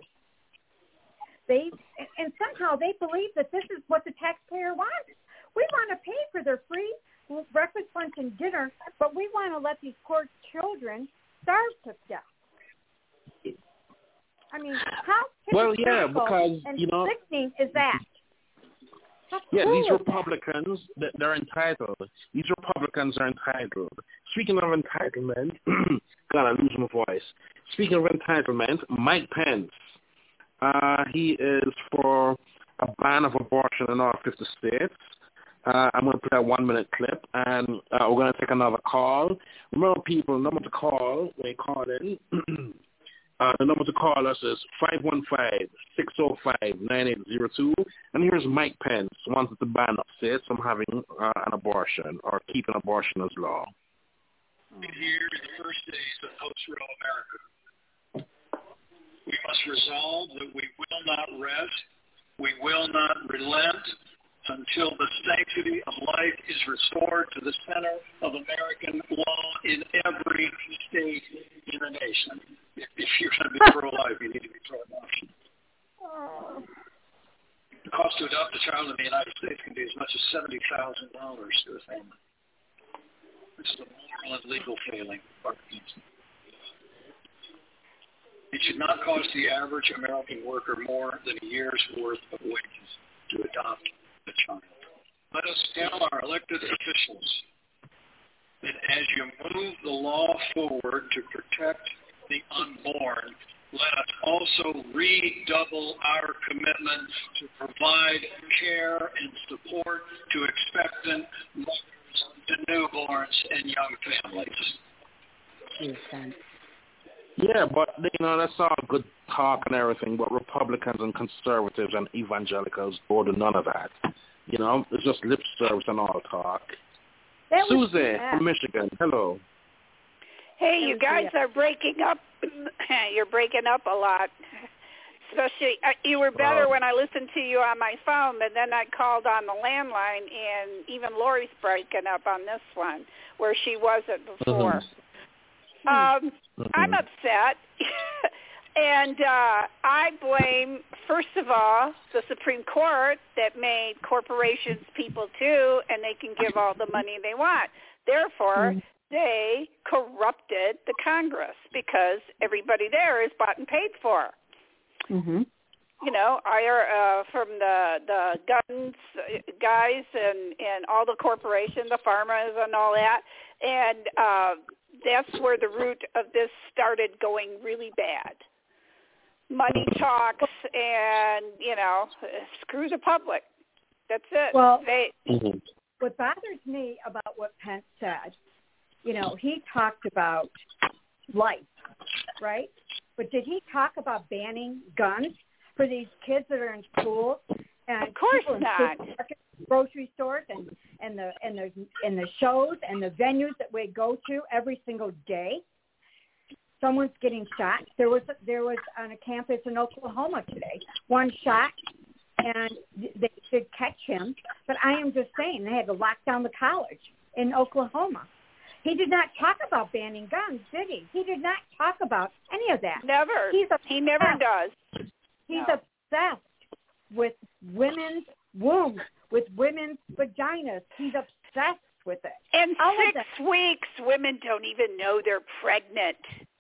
And somehow they believe that this is what the taxpayer wants. We want to pay for their free breakfast, lunch, and dinner, but we want to let these poor children starve to death. I mean, how because, and you know, sickening is that? These Republicans, they're entitled. These Republicans are entitled. Speaking of entitlement, God, I lose my voice. Speaking of entitlement, Mike Pence, he is for a ban of abortion in all 50 states. I'm going to play a 1-minute clip, and we're going to take another call. Remember, people, the number to call when you call in, the number to call us is 515-605-9802. And here's Mike Pence, wanted to ban states from having an abortion or keeping abortion as law. Here in the first days of post-Roe America, we must resolve that we will not rest, we will not relent until the sanctity of life is restored to the center of American law in every state in the nation. If you're going to be pro-life, you need to be pro-abortion. The cost to adopt a child in the United States can be as much as $70,000 to a family. This is a moral and legal failing of our country. It should not cost the average American worker more than a year's worth of wages to adopt a child. Let us tell our elected officials that as you move the law forward to protect the unborn, let us also redouble our commitment to provide care and support to expectant mothers, to newborns, and young families. Yeah, but, you know, that's all good talk and everything, but Republicans and conservatives and evangelicals go to none of that. You know, it's just lip service and all talk. Susan from Michigan, hello. Hey, you guys are breaking up. You're breaking up a lot. Especially, you were better when I listened to you on my phone, but then I called on the landline, and even Lori's breaking up on this one, where she wasn't before. I'm upset, and I blame, first of all, the Supreme Court that made corporations people too, and they can give all the money they want. Therefore, they corrupted the Congress because everybody there is bought and paid for. You know, from the guns guys and all the corporations, the farmers and all that, and that's where the root of this started going really bad. Money talks and, you know, screw the public. That's it. Well, what bothers me about what Pence said, you know, he talked about life, right? But did he talk about banning guns for these kids that are in school and of course not. Grocery stores and the shows and the venues that we go to every single day? Someone's getting shot. There was on a campus in Oklahoma today, one shot, and they should catch him. But I am just saying they had to lock down the college in Oklahoma. He did not talk about banning guns, did he? He did not talk about any of that. Never. He never does. He's obsessed with women's wombs, with women's vaginas. He's obsessed with it. In 6 weeks, women don't even know they're pregnant.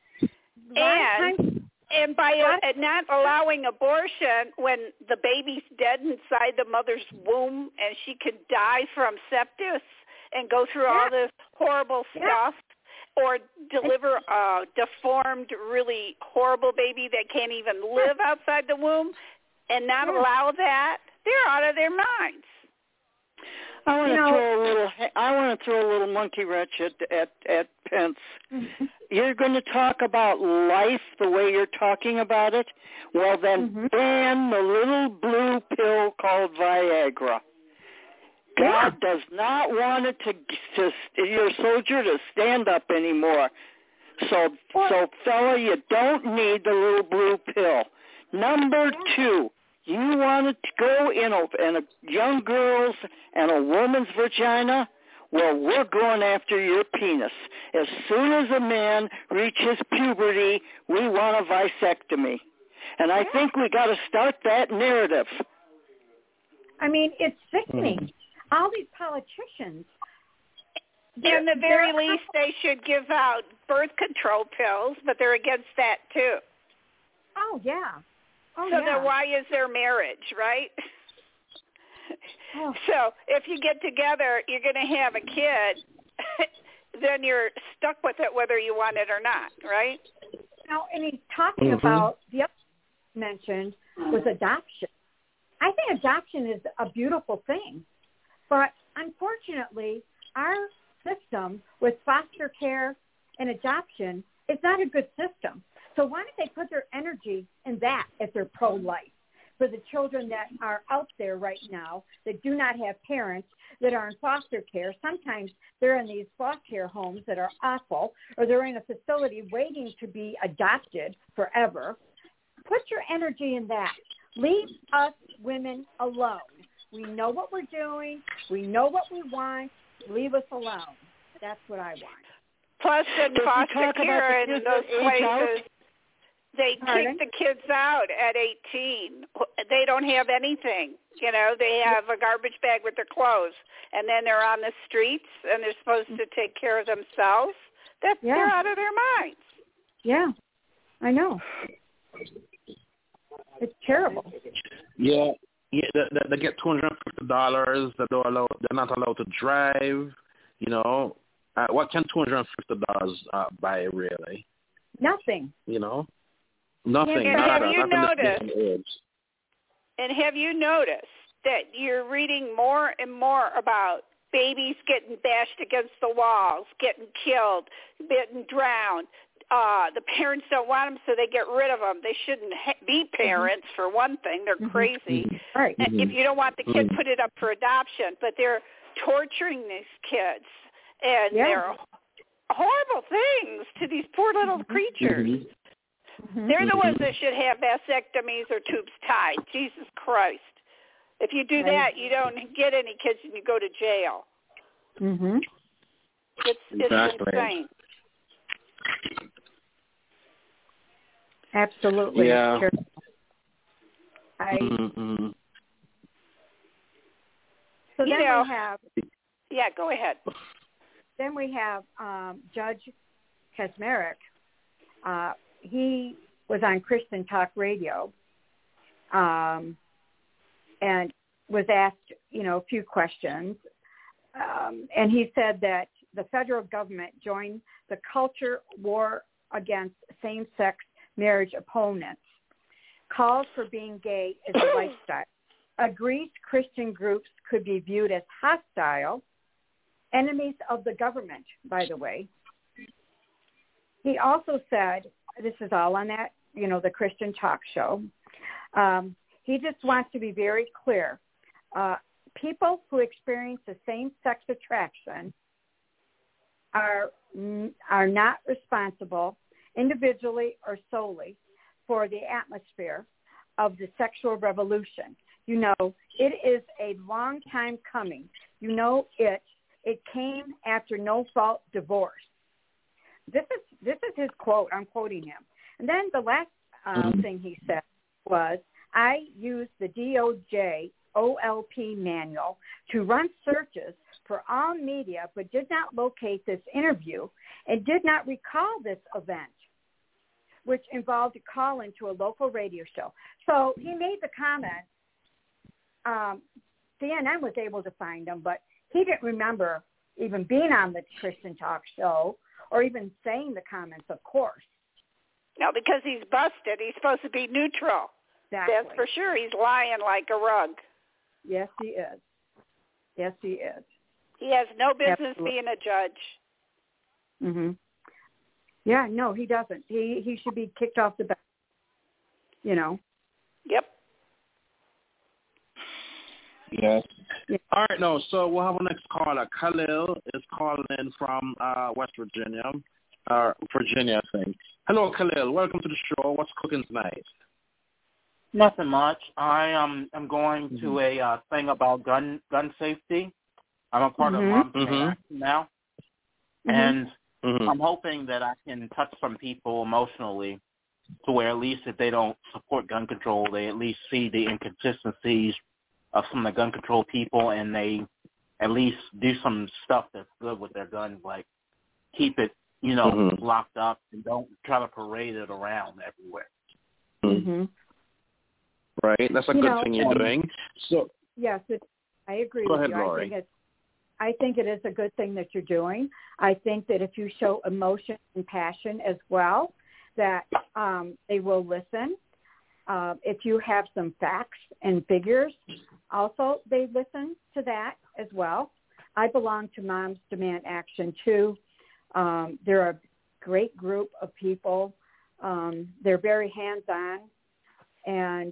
And by not allowing abortion when the baby's dead inside the mother's womb and she could die from sepsis and go through all this horrible stuff, or deliver a deformed, really horrible baby that can't even live outside the womb, and not allow that, they're out of their minds. I want to throw a little monkey wrench at Pence. You're going to talk about life the way you're talking about it? Well, then ban the little blue pill called Viagra. God does not want it to your soldier to stand up anymore. So fella, you don't need the little blue pill. Number 2, you want it to go in a young girl's and a woman's vagina? Well, we're going after your penis. As soon as a man reaches puberty, we want a vasectomy. And I think we got to start that narrative. I mean, it's sickening. All these politicians. In the very least, they should give out birth control pills, but they're against that too. Oh, yeah. Oh, so yeah. then why is there marriage, right? Oh. So if you get together, you're going to have a kid, then you're stuck with it whether you want it or not, right? Now, and he's talking about, the other mentioned was adoption. I think adoption is a beautiful thing, but unfortunately, our system with foster care and adoption is not a good system. So why don't they put their energy in that if they're pro-life? For the children that are out there right now that do not have parents that are in foster care, sometimes they're in these foster care homes that are awful, or they're in a facility waiting to be adopted forever. Put your energy in that. Leave us women alone. We know what we're doing. We know what we want. Leave us alone. That's what I want. Plus, in foster care in those places, they kick the kids out at 18. They don't have anything. You know, they have a garbage bag with their clothes, and then they're on the streets, and they're supposed to take care of themselves. They're out of their minds. Yeah, I know. It's terrible. Yeah. They get $250. They're not allowed to drive. You know, what can $250 buy really? Nothing. You know, nothing. And have you noticed? And have you noticed that you're reading more and more about babies getting bashed against the walls, getting killed, getting drowned? The parents don't want them, so they get rid of them. They shouldn't be parents, for one thing. They're crazy. Right. If you don't want the kid, put it up for adoption. But they're torturing these kids, and they're horrible things to these poor little creatures. They're the ones that should have vasectomies or tubes tied. Jesus Christ. If you do that, you don't get any kids and you go to jail. It's insane. Absolutely. Yeah. So then we have... Yeah, go ahead. Then we have Judge Kaczmarek. He was on Christian Talk Radio and was asked, a few questions. And he said that the federal government joined the culture war against same-sex marriage opponents, calls for being gay as a lifestyle, agrees Christian groups could be viewed as hostile, enemies of the government, by the way. He also said, this is all on that, the Christian Talk Show. He just wants to be very clear. People who experience the same-sex attraction are not responsible individually or solely for the atmosphere of the sexual revolution. It is a long time coming. It came after no-fault divorce. This is his quote. I'm quoting him. And then the last thing he said was, I used the DOJ OLP manual to run searches for all media, but did not locate this interview and did not recall this event, which involved a call into a local radio show. So he made the comment. CNN was able to find him, but he didn't remember even being on the Christian Talk Show or even saying the comments, of course. No, because he's busted. He's supposed to be neutral. Exactly. That's for sure. He's lying like a rug. Yes, he is. Yes, he is. He has no business being a judge. Yeah, no, he doesn't. He should be kicked off the bench. Yep. Yes. Yeah. All right, so we'll have our next caller. Khalil is calling in from West Virginia, Virginia, I think. Hello, Khalil. Welcome to the show. What's cooking tonight? Nothing much. I am going to a thing about gun safety. I'm a part of Moms Action now, and I'm hoping that I can touch some people emotionally to where at least if they don't support gun control, they at least see the inconsistencies of some of the gun control people, and they at least do some stuff that's good with their guns, like keep it, locked up and don't try to parade it around everywhere. Right? That's a good thing you're doing. So yes, I agree go with ahead, you. Lori. I think it is a good thing that you're doing. I think that if you show emotion and passion as well, that they will listen. If you have some facts and figures, also they listen to that as well. I belong to Moms Demand Action too. They're a great group of people. They're very hands-on, and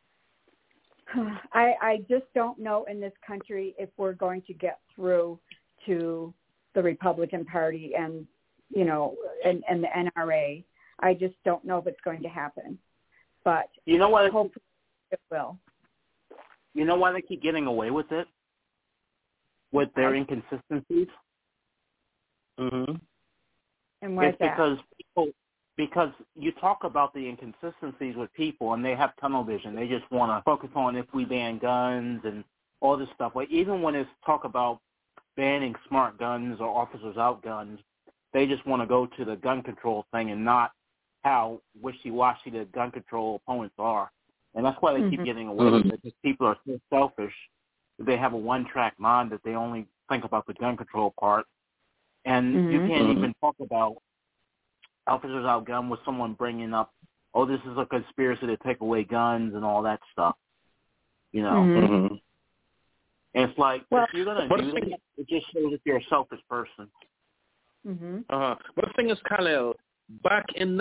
I just don't know in this country if we're going to get through to the Republican Party and the NRA. I just don't know if it's going to happen. But you know what? Hopefully it will. You know why they keep getting away with it? With their inconsistencies? Mm-hmm. And why is that? Because you talk about the inconsistencies with people, and they have tunnel vision. They just want to focus on if we ban guns and all this stuff. Like even when it's talk about banning smart guns or officers out guns, they just want to go to the gun control thing and not how wishy-washy the gun control opponents are. And that's why they keep getting away with it, because people are so selfish. They have a one-track mind that they only think about the gun control part. And you can't even talk about officers outgunned with someone bringing up, oh, this is a conspiracy to take away guns and all that stuff. And it's like, if you're going to do that, it just shows that you're a selfish person. But the thing is, Khalil, back in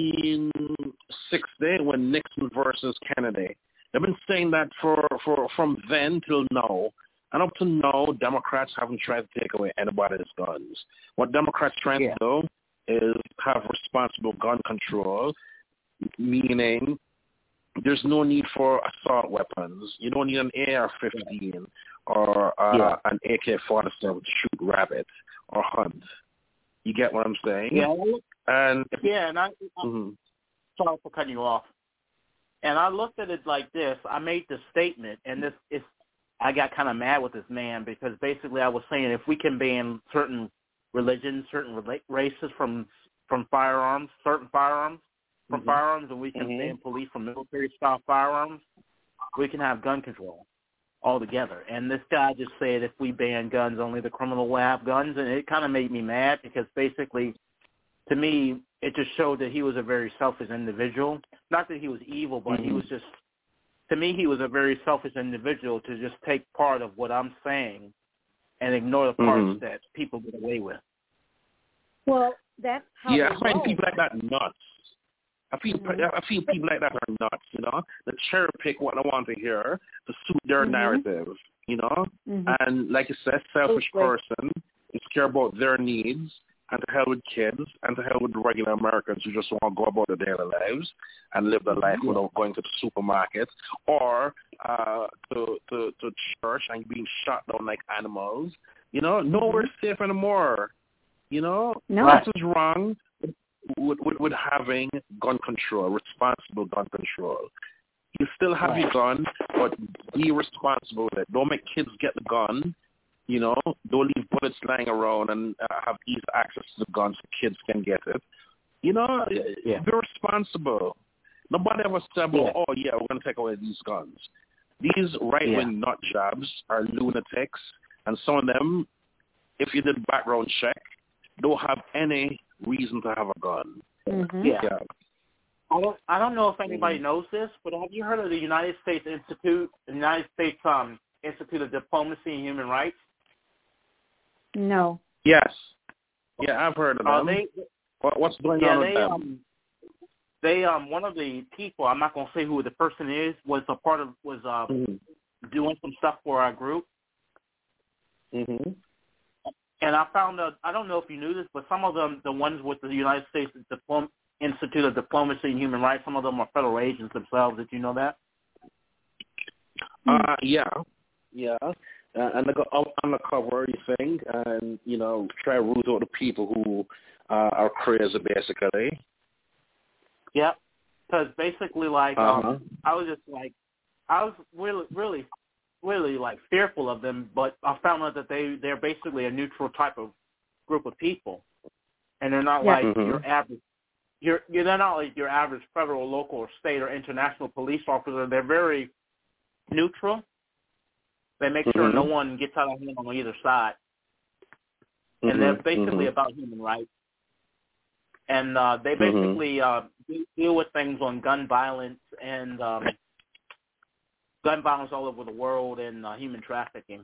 1960, when Nixon versus Kennedy, they've been saying that from then till now. And up to now, Democrats haven't tried to take away anybody's guns. What Democrats trying to do is have responsible gun control, meaning there's no need for assault weapons. You don't need an AR-15 or an AK-47 to shoot rabbits or hunt. You get what I'm saying? Yeah. And sorry for cutting you off. And I looked at it like this. I made this statement, and I got kind of mad with this man because basically I was saying if we can ban certain religions, certain races from firearms, certain firearms from firearms, and we can ban police from military-style firearms, we can have gun control altogether. And this guy just said if we ban guns, only the criminal will have guns, and it kind of made me mad because basically, to me, it just showed that he was a very selfish individual. Not that he was evil, but he was just, to me, he was a very selfish individual to just take part of what I'm saying and ignore the parts that people get away with. Well, that's how I find people like that nuts. I feel people like that are nuts, They cherry pick what they want to hear to suit their narrative, And like you said, selfish person is care about their needs and to hell with kids and to hell with the regular Americans who just want to go about their daily lives and live their life without going to the supermarket or to church and being shot down like animals. Nowhere's safe anymore. No. This is wrong with having gun control, responsible gun control. You still have your gun, but be responsible with it. Don't make kids get the gun. Don't leave bullets lying around and have easy access to the gun so kids can get it. Be responsible. Nobody ever said, we're going to take away these guns. These right-wing nut jobs are lunatics, and some of them, if you did background check, don't have any reason to have a gun. I don't know if anybody knows this, but have you heard of the United States Institute of Diplomacy and Human Rights? No. Yes. Yeah, I've heard of them. What's going on with them? They one of the people, I'm not going to say who the person is, was doing some stuff for our group. And I found out, I don't know if you knew this, but some of them, the ones with the United States Institute of Diplomacy and Human Rights, some of them are federal agents themselves. Did you know that? Yeah. And they go out undercover, you think, and, try to root out the people who are crazy, basically. Yeah, because basically, I was just I was really, really, fearful of them, but I found out that they're basically a neutral type of group of people, and they're not your average they're not like your average federal, local, or state or international police officer. They're very neutral. They make sure no one gets out of hand on either side. And they're basically about human rights. And they basically deal with things on gun violence and gun violence all over the world and human trafficking.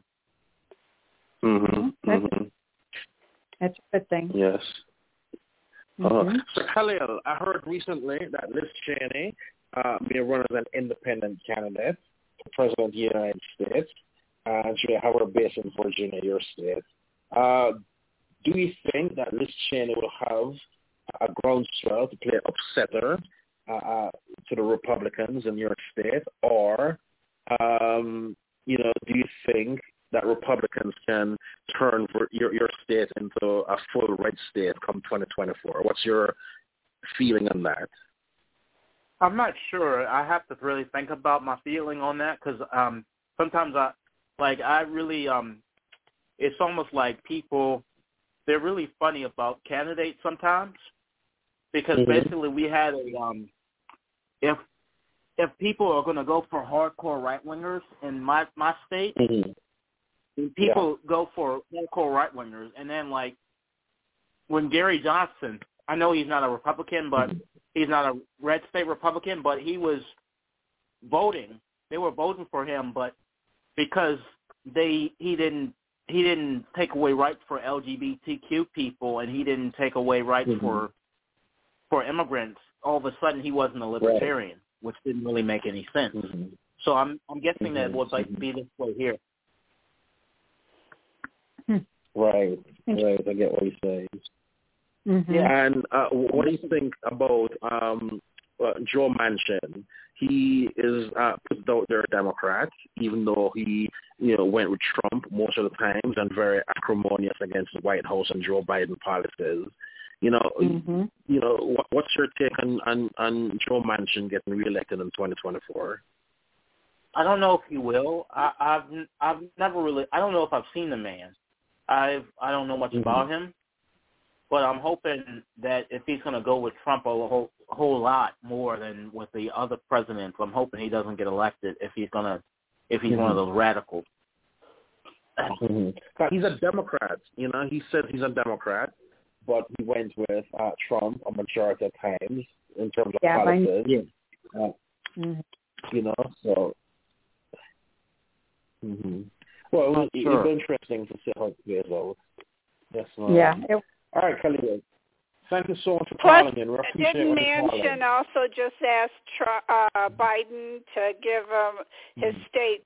That's a good thing. Yes. So, Khalil, I heard recently that Liz Cheney being run as an independent candidate for President of the United States. And she have her base in Virginia, your state. Do you think that Liz Cheney will have a groundswell to play upsetter to the Republicans in your state, or do you think that Republicans can turn your state into a full red state come 2024? What's your feeling on that? I'm not sure. I have to really think about my feeling on that because sometimes I really it's almost like people, they're really funny about candidates sometimes because basically we had if people are going to go for hardcore right-wingers in my state, people go for hardcore right-wingers. And then, like, when Gary Johnson, I know he's not a Republican, but he's not a red state Republican, but he was voting. They were voting for him, but because he didn't take away rights for LGBTQ people and he didn't take away rights for immigrants, all of a sudden he wasn't a libertarian, which didn't really make any sense. So I'm guessing that it would be this way here. Right. I get what you're saying. Yeah, and what do you think about Joe Manchin? He is put out there a Democrat, even though he went with Trump most of the times and very acrimonious against the White House and Joe Biden policies. What's your take on Joe Manchin getting reelected in 2024? I don't know if he will. I've never really. I don't know if I've seen the man. I don't know much about him, but I'm hoping that if he's going to go with Trump a whole lot more than with the other presidents, I'm hoping he doesn't get elected if he's one of those radicals. He's a Democrat. He says he's a Democrat, but he went with Trump a majority of times in terms of policies. So. Well, it'll be interesting to see how it plays out. Yes, all right, Khalil. Thank you so much for calling in. Didn't Manchin also just ask Biden to give his state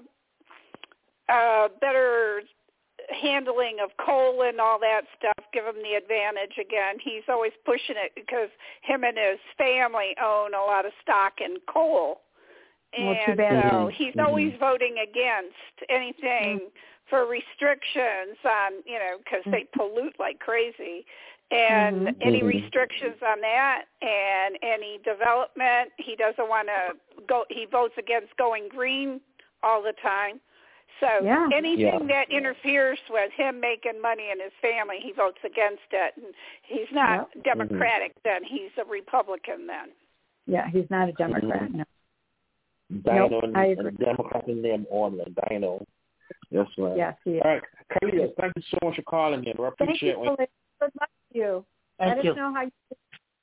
better handling of coal and all that stuff, give him the advantage again? He's always pushing it because him and his family own a lot of stock in coal. And so he's always voting against anything for restrictions on, because they pollute like crazy. And any restrictions on that and any development, he doesn't want to go. He votes against going green all the time. So anything that interferes with him making money and his family, he votes against it. And he's not Democratic then. He's a Republican then. Yeah, he's not a Democrat, no. Dino and Democrat name only. Dino. Yes, ma'am. Yes, he is. All right, Khalil, thank you so much for calling in. We appreciate it. Thank you. Good luck to you. Let us know how you do.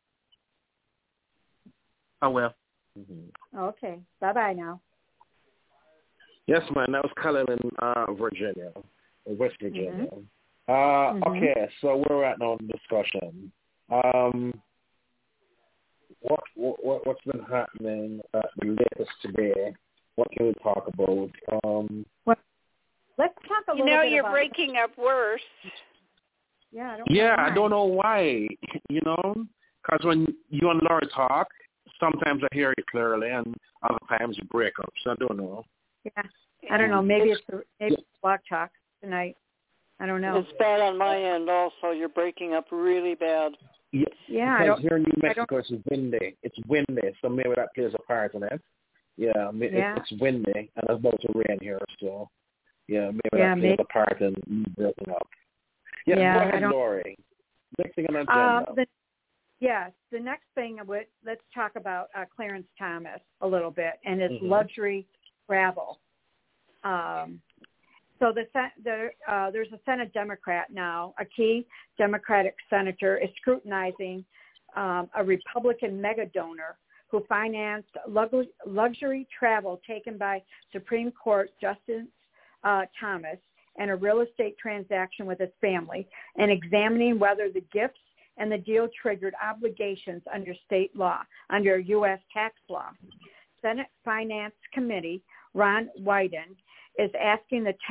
I will. Okay. Bye-bye now. Yes, ma'am. That was Khalil in Virginia, West Virginia. Okay, so where we're at now in the discussion. What's been happening the latest today? What can we talk about? Let's talk a little bit you're about breaking up worse. Yeah, I don't know why. Because when you and Laura talk, sometimes I hear you clearly, and other times you break up. So I don't know. Yeah, I don't know. Maybe it's Block Talk tonight. I don't know. It's bad on my end also. You're breaking up really bad. Yeah, because here in New Mexico it's windy. It's windy, so maybe that plays a part in it. It's windy, and it's about to rain here, so maybe that plays a part in breaking up. Go ahead, Lori. Next thing on the agenda. Yes. The next thing, let's talk about Clarence Thomas a little bit and his luxury travel. So there's a Senate Democrat now, a key Democratic senator is scrutinizing a Republican mega donor who financed luxury travel taken by Supreme Court Justice Thomas and a real estate transaction with his family, and examining whether the gifts and the deal triggered obligations under state law, under U.S. tax law. Senate Finance Committee, Ron Wyden, is asking the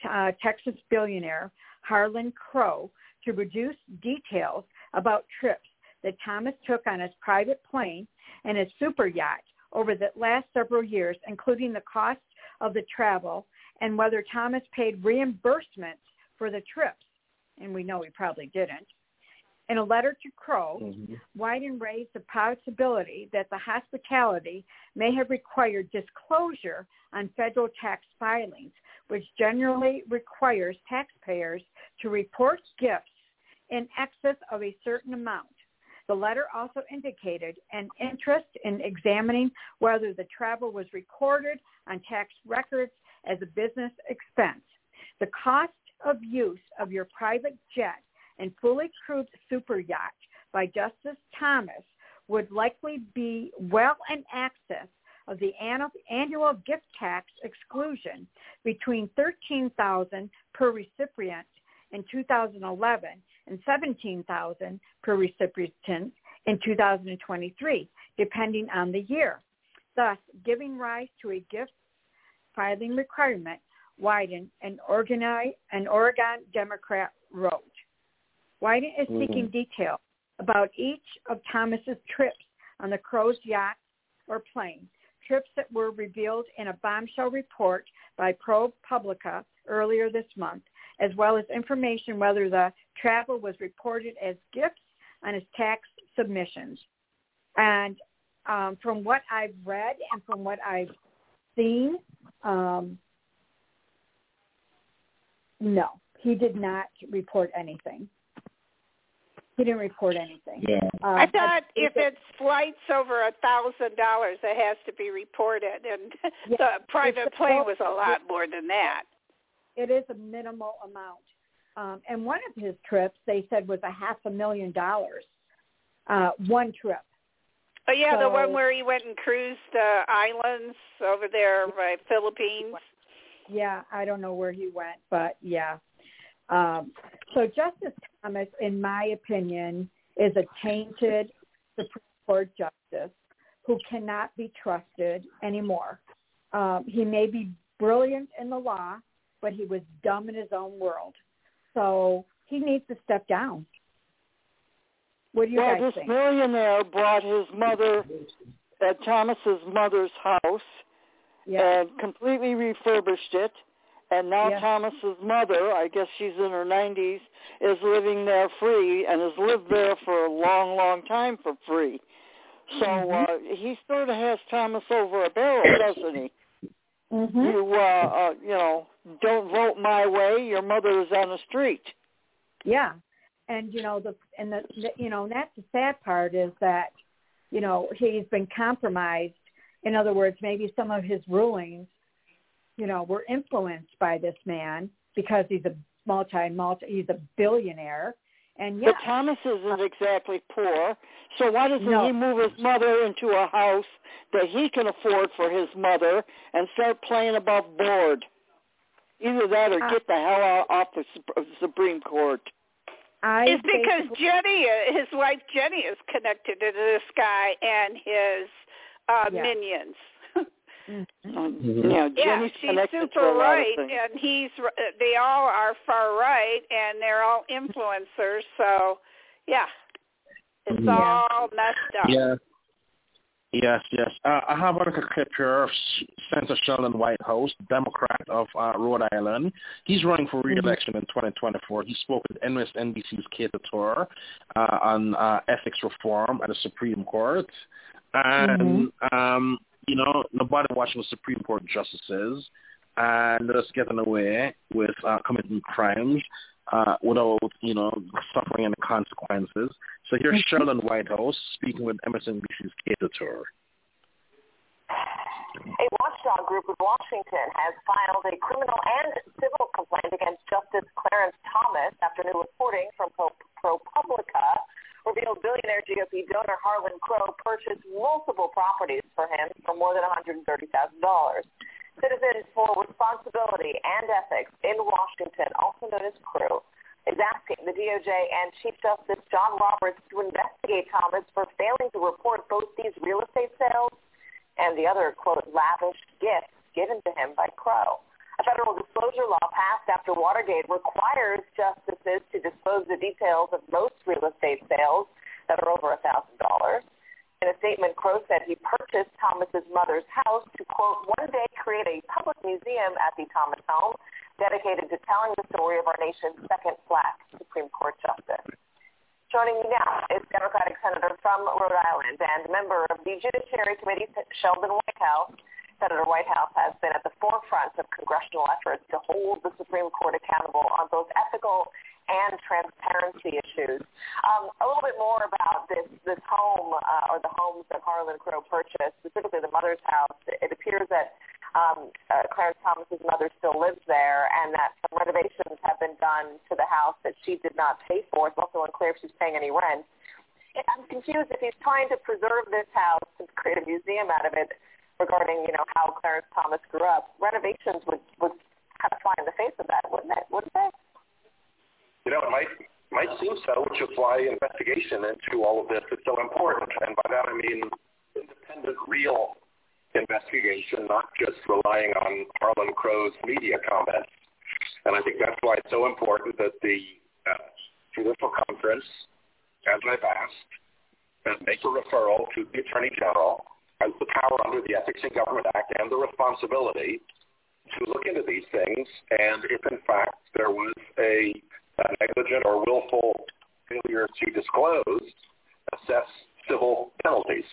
Texas billionaire Harlan Crow to produce details about trips that Thomas took on his private plane and his super yacht over the last several years, including the cost of the travel and whether Thomas paid reimbursements for the trips. And we know he probably didn't. In a letter to Crow, Wyden raised the possibility that the hospitality may have required disclosure on federal tax filings, which generally requires taxpayers to report gifts in excess of a certain amount. The letter also indicated an interest in examining whether the travel was recorded on tax records as a business expense. The cost of use of your private jet and fully crewed super yacht by Justice Thomas would likely be well in excess of the annual gift tax exclusion between $13,000 per recipient in 2011 and $17,000 per recipient in 2023, depending on the year, thus giving rise to a gift filing requirement, Wyden, an Oregon Democrat, wrote. Wyden is seeking details about each of Thomas's trips on the Crow's yacht or plane, trips that were revealed in a bombshell report by ProPublica earlier this month, as well as information whether the travel was reported as gifts on his tax submissions. And from what I've read and from what I've seen, no, he did not report anything. He didn't report anything. Yeah. I thought if it's flights over $1,000, it has to be reported, and the private plane was a lot more than that. It is a minimal amount. And one of his trips, they said, was $500,000. One trip. Oh, yeah, so, the one where he went and cruised the islands over there by Philippines. Yeah, I don't know where he went, but yeah. So Justice Thomas, in my opinion, is a tainted Supreme Court justice who cannot be trusted anymore. He may be brilliant in the law, but he was dumb in his own world. So he needs to step down. What do you guys think? This millionaire brought his mother at Thomas's mother's house and completely refurbished it. And now Thomas's mother, I guess she's in her 90s, is living there free and has lived there for a long, long time for free. So he sort of has Thomas over a barrel, doesn't he? You don't vote my way. Your mother is on the street. Yeah, and that's the sad part is that he's been compromised. In other words, maybe some of his rulings, were influenced by this man because he's a he's a billionaire. And but Thomas isn't exactly poor, so why doesn't he move his mother into a house that he can afford for his mother and start playing above board? Either that or get the hell off the Supreme Court. It's because Jenny, his wife Jenny, is connected to this guy and his minions. Jenny's she's super right, and they all are far right, and they're all influencers. So, it's all messed up. Yes. I have a clip here of Senator Sheldon Whitehouse, Democrat of Rhode Island. He's running for re-election in 2024. He spoke with MSNBC's Kate Tour on ethics reform at the Supreme Court. And nobody watching the Supreme Court justices and just getting away with committing crimes without, suffering any consequences. So here's Sheldon Whitehouse speaking with MSNBC's Kate Latour. A watchdog group in Washington has filed a criminal and civil complaint against Justice Clarence Thomas after new reporting from ProPublica revealed billionaire GOP donor Harlan Crow purchased multiple properties for him for more than $130,000. Citizens for Responsibility and Ethics in Washington, also known as CREW, is asking the DOJ and Chief Justice John Roberts to investigate Thomas for failing to report both these real estate sales and the other, quote, lavish gifts given to him by Crow. A federal disclosure law passed after Watergate requires justices to disclose the details of most real estate sales that are over $1,000. In a statement, Crow said he purchased Thomas's mother's house to, quote, one day create a public museum at the Thomas home dedicated to telling the story of our nation's second black Supreme Court justice. Joining me now is Democratic Senator from Rhode Island and member of the Judiciary Committee, Sheldon Whitehouse. Senator Whitehouse has been at the forefront of congressional efforts to hold the Supreme Court accountable on both ethical and transparency issues. A little bit more about this home or the homes that Harlan Crow purchased, specifically the mother's house. It appears that Clarence Thomas's mother still lives there, and that some renovations have been done to the house that she did not pay for. It's also unclear if she's paying any rent. I'm confused if he's trying to preserve this house and create a museum out of it regarding, how Clarence Thomas grew up. Renovations would kind of fly in the face of that, wouldn't they? It might seem so, which is why investigation into all of this is so important. And by that I mean independent, real investigation, not just relying on Harlan Crow's media comments. And I think that's why it's so important that the Judicial Conference, as I've asked, make a referral to the Attorney General, has the power under the Ethics in Government Act and the responsibility to look into these things. And if, in fact, there was a negligent or willful failure to disclose, assess civil penalties.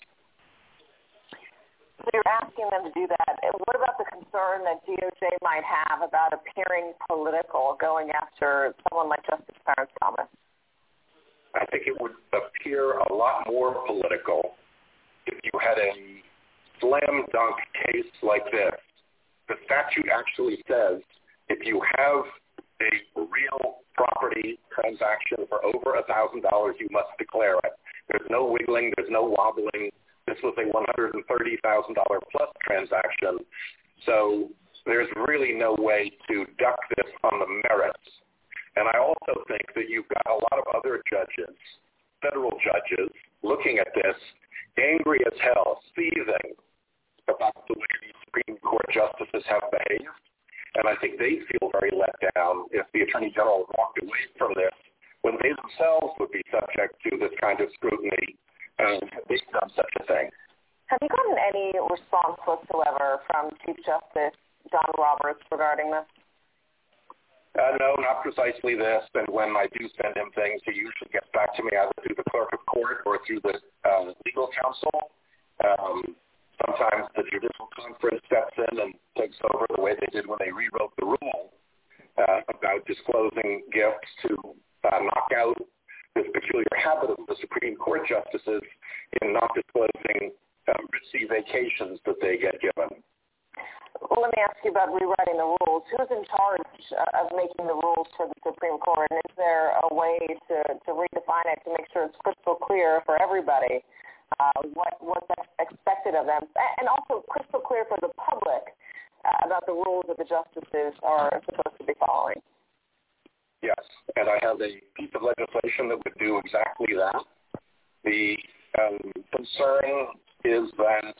So you're asking them to do that. What about the concern that DOJ might have about appearing political going after someone like Justice Clarence Thomas? I think it would appear a lot more political if you had a slam dunk case like this. The statute actually says if you have a real property transaction for over $1,000, you must declare it. There's no wiggling. There's no wobbling. This was a $130,000 plus transaction. So there's really no way to duck this on the merits. And I also think that you've got a lot of other judges, federal judges, looking at this, angry as hell, seething about the way these Supreme Court justices have behaved. And I think they'd feel very let down if the Attorney General walked away from this when they themselves would be subject to this kind of scrutiny based on such a thing. Have you gotten any response whatsoever from Chief Justice John Roberts regarding this? No, not precisely this. And when I do send him things, he usually gets back to me either through the clerk of court or through the legal counsel. Sometimes the Judicial Conference steps in and takes over the way they did when they rewrote the rule about disclosing gifts to knock out this peculiar habit of the Supreme Court justices in not disclosing ritzy vacations that they get given. Well, let me ask you about rewriting the rules. Who's in charge of making the rules for the Supreme Court? And is there a way to redefine it to make sure it's crystal clear for everybody what's expected of them? And also crystal clear for the public about the rules that the justices are supposed to be following? Yes, and I have a piece of legislation that would do exactly that. The concern is that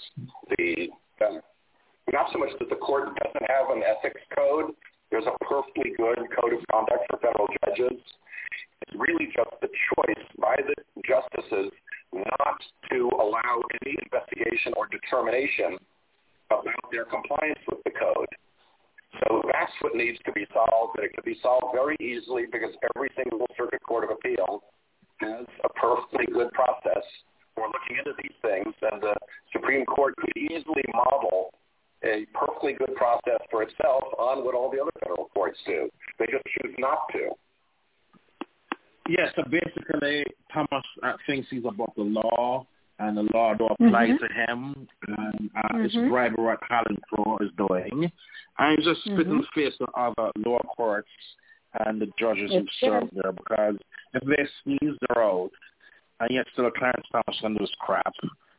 not so much that the court doesn't have an ethics code. There's a perfectly good code of conduct for federal judges. It's really just the choice by the justices not to allow any investigation or determination about their compliance with the code. So that's what needs to be solved, and it can be solved very easily because every single Circuit Court of Appeal has a perfectly good process for looking into these things, and the Supreme Court could easily model a perfectly good process for itself on what all the other federal courts do. They just choose not to. Yeah, so basically, Thomas thinks he's above the law, and the law don't apply to him, and it's bribery what Harlan Crow is doing. And he's just spitting in the face of other lower courts and the judges who serve there, because if they squeeze their out, and yet still Clarence Thomas can do this crap,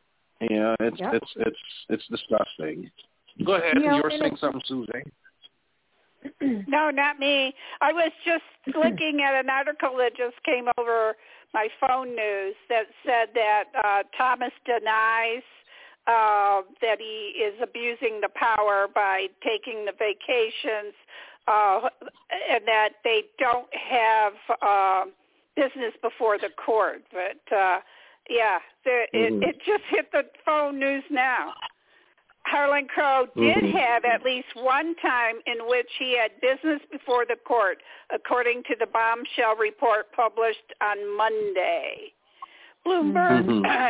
it's disgusting. Go ahead, you were saying something, Susie. No, not me. I was just looking at an article that just came over my phone news that said that Thomas denies that he is abusing the power by taking the vacations, and that they don't have business before the court. But, it just hit the phone news now. Harlan Crow did have at least one time in which he had business before the court, according to the bombshell report published on Monday. Bloomberg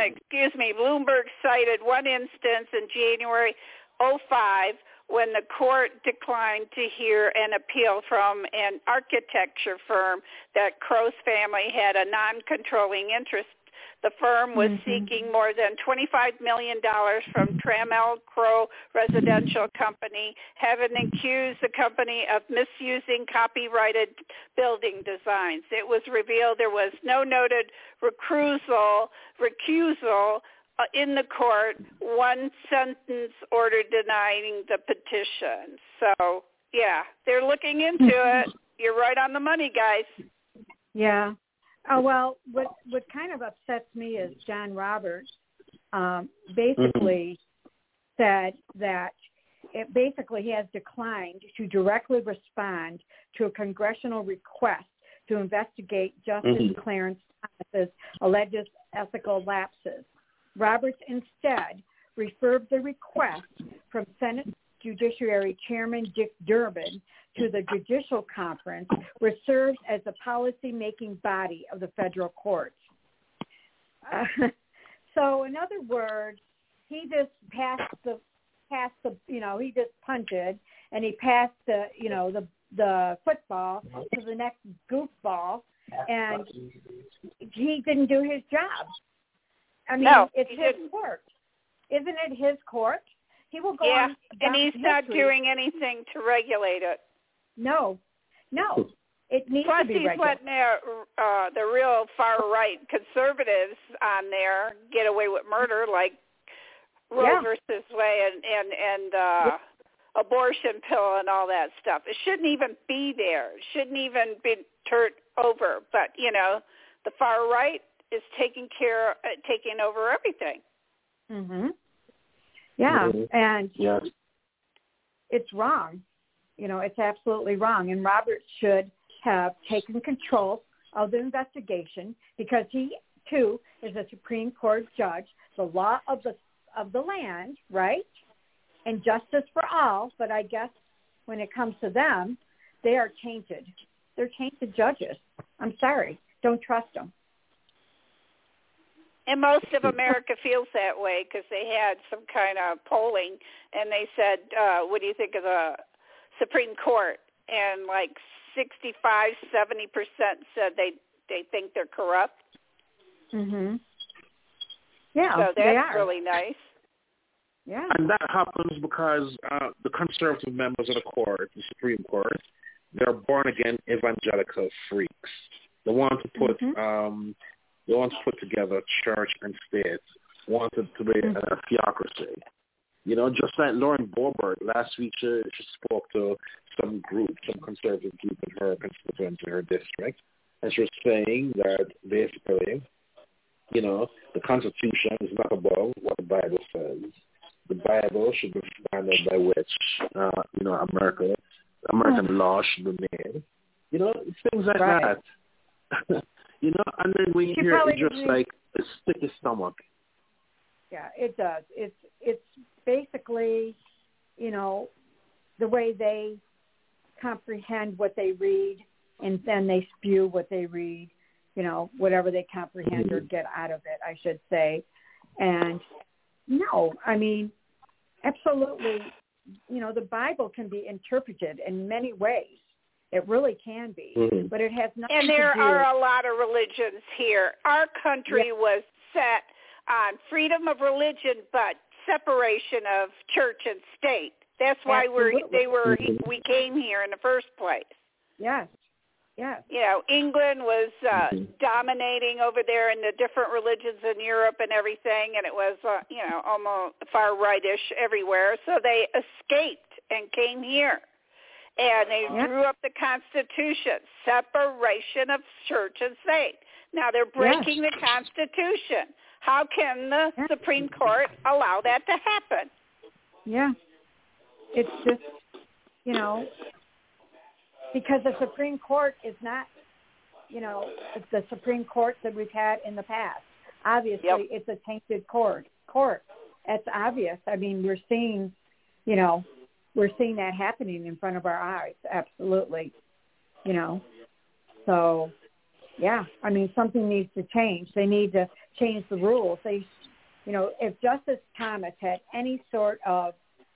cited one instance in January 2005 when the court declined to hear an appeal from an architecture firm that Crow's family had a non-controlling interest. The firm was seeking more than $25 million from Trammell Crow Residential Company, having accused the company of misusing copyrighted building designs. It was revealed there was no noted recusal in the court, one sentence order denying the petition. So, they're looking into it. You're right on the money, guys. Yeah. Oh, well, what kind of upsets me is John Roberts basically said that he has declined to directly respond to a congressional request to investigate Justice Clarence Thomas's alleged ethical lapses. Roberts instead referred the request from Senate Judiciary Chairman Dick Durbin to the Judicial Conference, which serves as the policy-making body of the federal courts. So, in other words, he just he just punted, and he passed the football to the next goofball, and he didn't do his job. I mean, it's his court. Isn't it his court? He will go on. And he's not doing anything to regulate it. No. It needs Plus, to be he's letting the real far-right conservatives on there get away with murder, like Roe versus Wade and abortion pill and all that stuff. It shouldn't even be there. It shouldn't even be turned over. But, the far-right is taking over everything. Yeah, and it's wrong. It's absolutely wrong. And Roberts should have taken control of the investigation because he, too, is a Supreme Court judge. The law of the land, right? And justice for all. But I guess when it comes to them, they are tainted. They're tainted judges. I'm sorry. Don't trust them. And most of America feels that way because they had some kind of polling, and they said, what do you think of the Supreme Court? And like 65, 70% said they think they're corrupt. Yeah, so that's really nice. Yeah. And that happens because the conservative members of the court, the Supreme Court, they're born-again evangelical freaks. They want to put... They want to put together church and state, wanted to be a theocracy. Just like Lauren Boebert, last week she spoke to some conservative group in her constituency, her district, and she was saying that basically, the Constitution is not above what the Bible says. The Bible should be the standard by which, American law should be made. Things like that. And then when you hear it, it just like a sticky stomach. Yeah, it does. It's basically, the way they comprehend what they read, and then they spew what they read, whatever they comprehend or get out of it, I should say. And no, I mean, absolutely, the Bible can be interpreted in many ways. It really can be, but it has nothing to do. And there are a lot of religions here. Our country was set on freedom of religion, but separation of church and state. That's why we came here in the first place. Yes. Yes. You know, England was dominating over there in the different religions in Europe and everything, and it was, almost far rightish everywhere. So they escaped and came here. And they drew up the Constitution, separation of church and state. Now they're breaking the Constitution. How can the Supreme Court allow that to happen? Yeah. It's just, because the Supreme Court is not, it's the Supreme Court that we've had in the past. Obviously, it's a tainted court. It's obvious. I mean, we're seeing that happening in front of our eyes. Absolutely. So, I mean, something needs to change. They need to change the rules. If Justice Thomas had any sort of,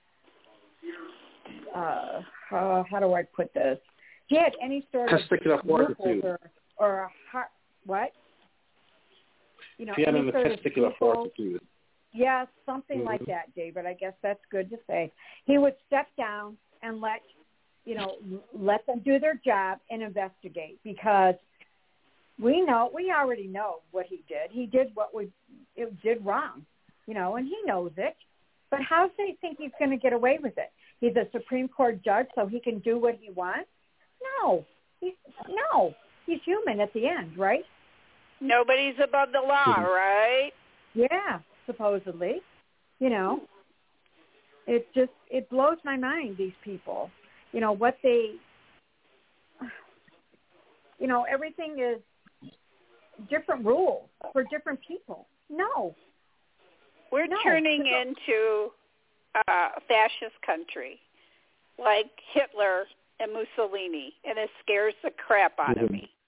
how do I put this? He had any sort of fortitude or a heart, what? He had a testicular fortitude. Yeah, something like that, David. I guess that's good to say. He would step down and let them do their job and investigate, because we already know what he did. He did what it did wrong, and he knows it. But how do they think he's going to get away with it? He's a Supreme Court judge, so he can do what he wants? No. He's human at the end, right? Nobody's above the law, right? Yeah, supposedly. It blows my mind, these people. What they, everything is different rules for different people. No. We're turning into a fascist country like Hitler and Mussolini, and it scares the crap out of me.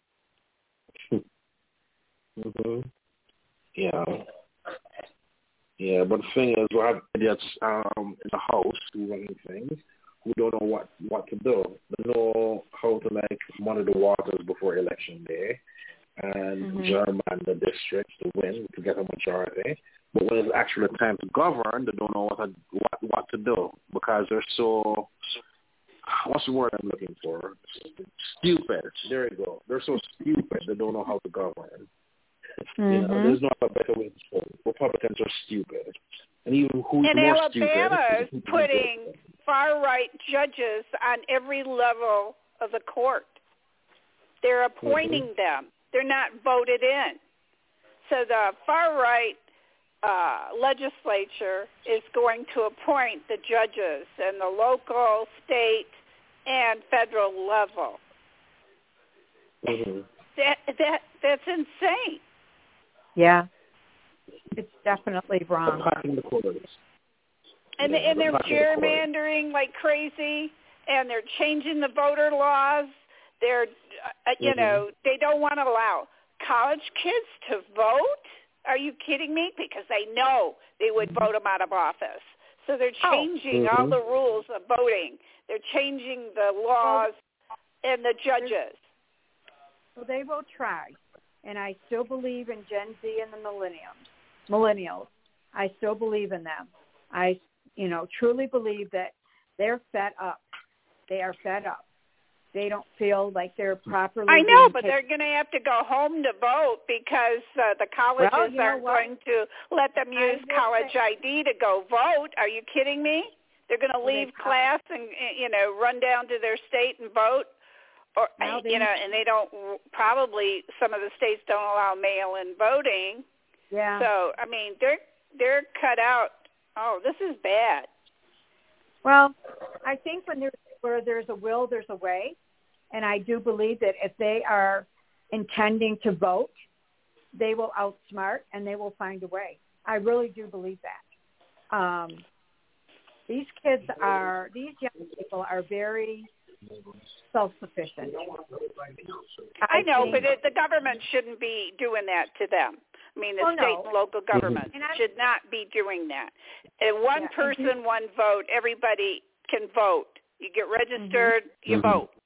Yeah, but the thing is, we have idiots in the House who run things who don't know what to do. They know how to monitor the waters before election day and gerrymander the districts to win, to get a majority. But when it's actually time to govern, they don't know what to do, because they're so, what's the word I'm looking for? Stupid. There you go. They're so stupid they don't know how to govern. There's not a better way to say it. Republicans are stupid. And even who's more stupid. And Alabama is putting far-right judges on every level of the court. They're appointing them. They're not voted in. So the far-right legislature is going to appoint the judges in the local, state, and federal level. That's insane. Yeah, it's definitely wrong. And they're gerrymandering like crazy, and they're changing the voter laws. They're, they don't want to allow college kids to vote. Are you kidding me? Because they know they would vote them out of office. So they're changing all the rules of voting. They're changing the laws and the judges. So they will try. And I still believe in Gen Z and the millennials. I still believe in them. I, truly believe that they're fed up. They are fed up. They don't feel like they're properly. I know, but they're going to have to go home to vote, because the colleges aren't going to let them use college ID to go vote. Are you kidding me? They're going to leave class and, run down to their state and vote. Or, and they don't, probably some of the states don't allow mail-in voting. Yeah. So, I mean, they're cut out. Oh, this is bad. Well, I think where there's a will, there's a way. And I do believe that if they are intending to vote, they will outsmart and they will find a way. I really do believe that. These young people are very self-sufficient. I know, but the government shouldn't be doing that to them. I mean, the state and local government should not be doing that. And one person, one vote. Everybody can vote. You get registered, you vote.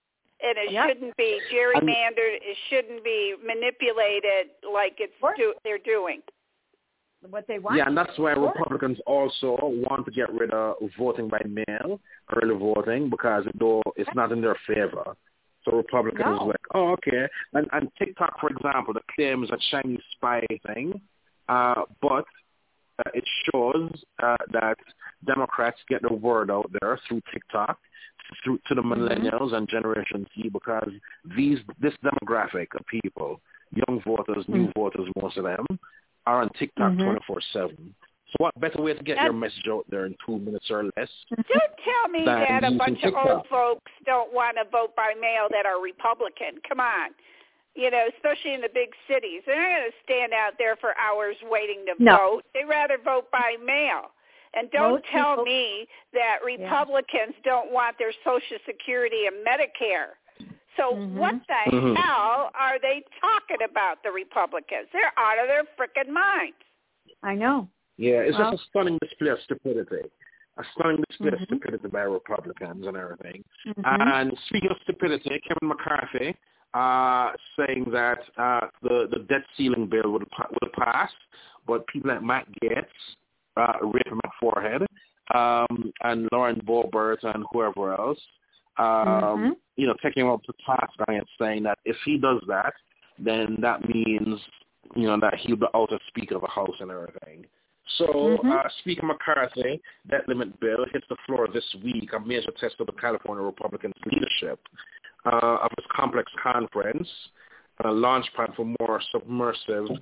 and it shouldn't be gerrymandered. It shouldn't be manipulated like they're doing. What they want. Yeah, and that's why Republicans also want to get rid of voting by mail, early voting, because though it's not in their favor. So Republicans are like, oh, okay. And TikTok, for example, the claim is a Chinese spy thing, but it shows that Democrats get the word out there through TikTok, to the millennials and Generation Z, because this demographic of people, young voters, new voters, most of them, are on TikTok 24/7. So what better way to get your message out there in 2 minutes or less? Don't tell me that a bunch of old folks don't want to vote by mail that are Republican. Come on. You know, especially in the big cities. They're not going to stand out there for hours waiting to vote. They'd rather vote by mail. And don't tell me that Republicans don't want their Social Security and Medicare. So what the hell are they talking about, the Republicans? They're out of their frickin' minds. I know. Yeah, it's just a stunning display of stupidity. A stunning display of stupidity by Republicans and everything. And speaking of stupidity, Kevin McCarthy saying that the debt ceiling bill would pass, but people like Matt Gaetz, Rafe McForehead, and Lauren Boebert and whoever else, you know, taking him up to task on it, saying that if he does that, then that means, you know, that he'll be out as Speaker of the House and everything. So, Speaker McCarthy, debt limit bill hits the floor this week, a major test of the California Republicans' leadership of its complex conference, a launchpad for more substantive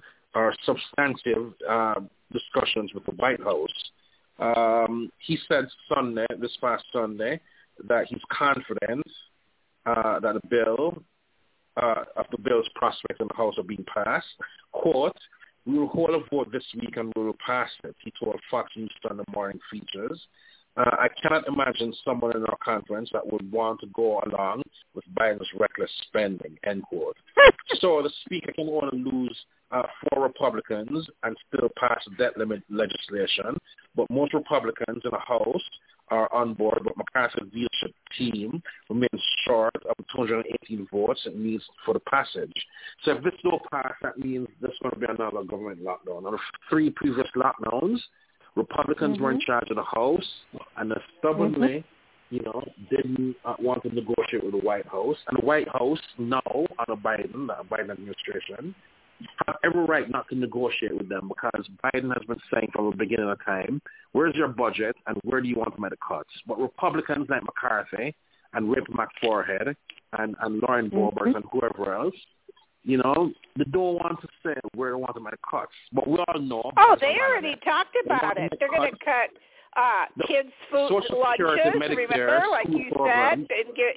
discussions with the White House. He said this past Sunday, that he's confident that the bill's prospects in the House are being passed. Quote, "We will hold a vote this week and we will pass it," he told Fox News Sunday Morning Features. I cannot imagine someone in our conference that would want to go along with Biden's reckless spending, end quote. So the Speaker can only lose 4 Republicans and still pass debt limit legislation, but most Republicans in the House are on board, but McCarthy's leadership team remains short of 218 votes it needs for the passage. So if this don't pass, that means there's going to be another government lockdown. Out of 3 previous lockdowns, Republicans were in charge of the House, and they stubbornly, you know, didn't want to negotiate with the White House. And the White House now, under Biden, the Biden administration, have every right not to negotiate with them, because Biden has been saying from the beginning of time, where's your budget and where do you want to make the cuts? But Republicans like McCarthy and Rafe McForehead and Lauren Boebert and whoever else, you know, they don't want to say where they want to make the cuts. But we all know. Oh, they already talked about it. They're going to cut kids' food lunches, remember, like you said, and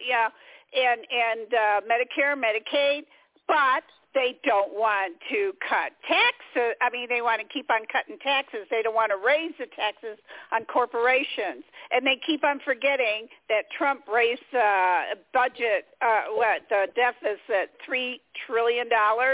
Medicare, Medicaid, but they don't want to cut taxes. I mean, they want to keep on cutting taxes. They don't want to raise the taxes on corporations. And they keep on forgetting that Trump raised the budget, the deficit, $3 trillion.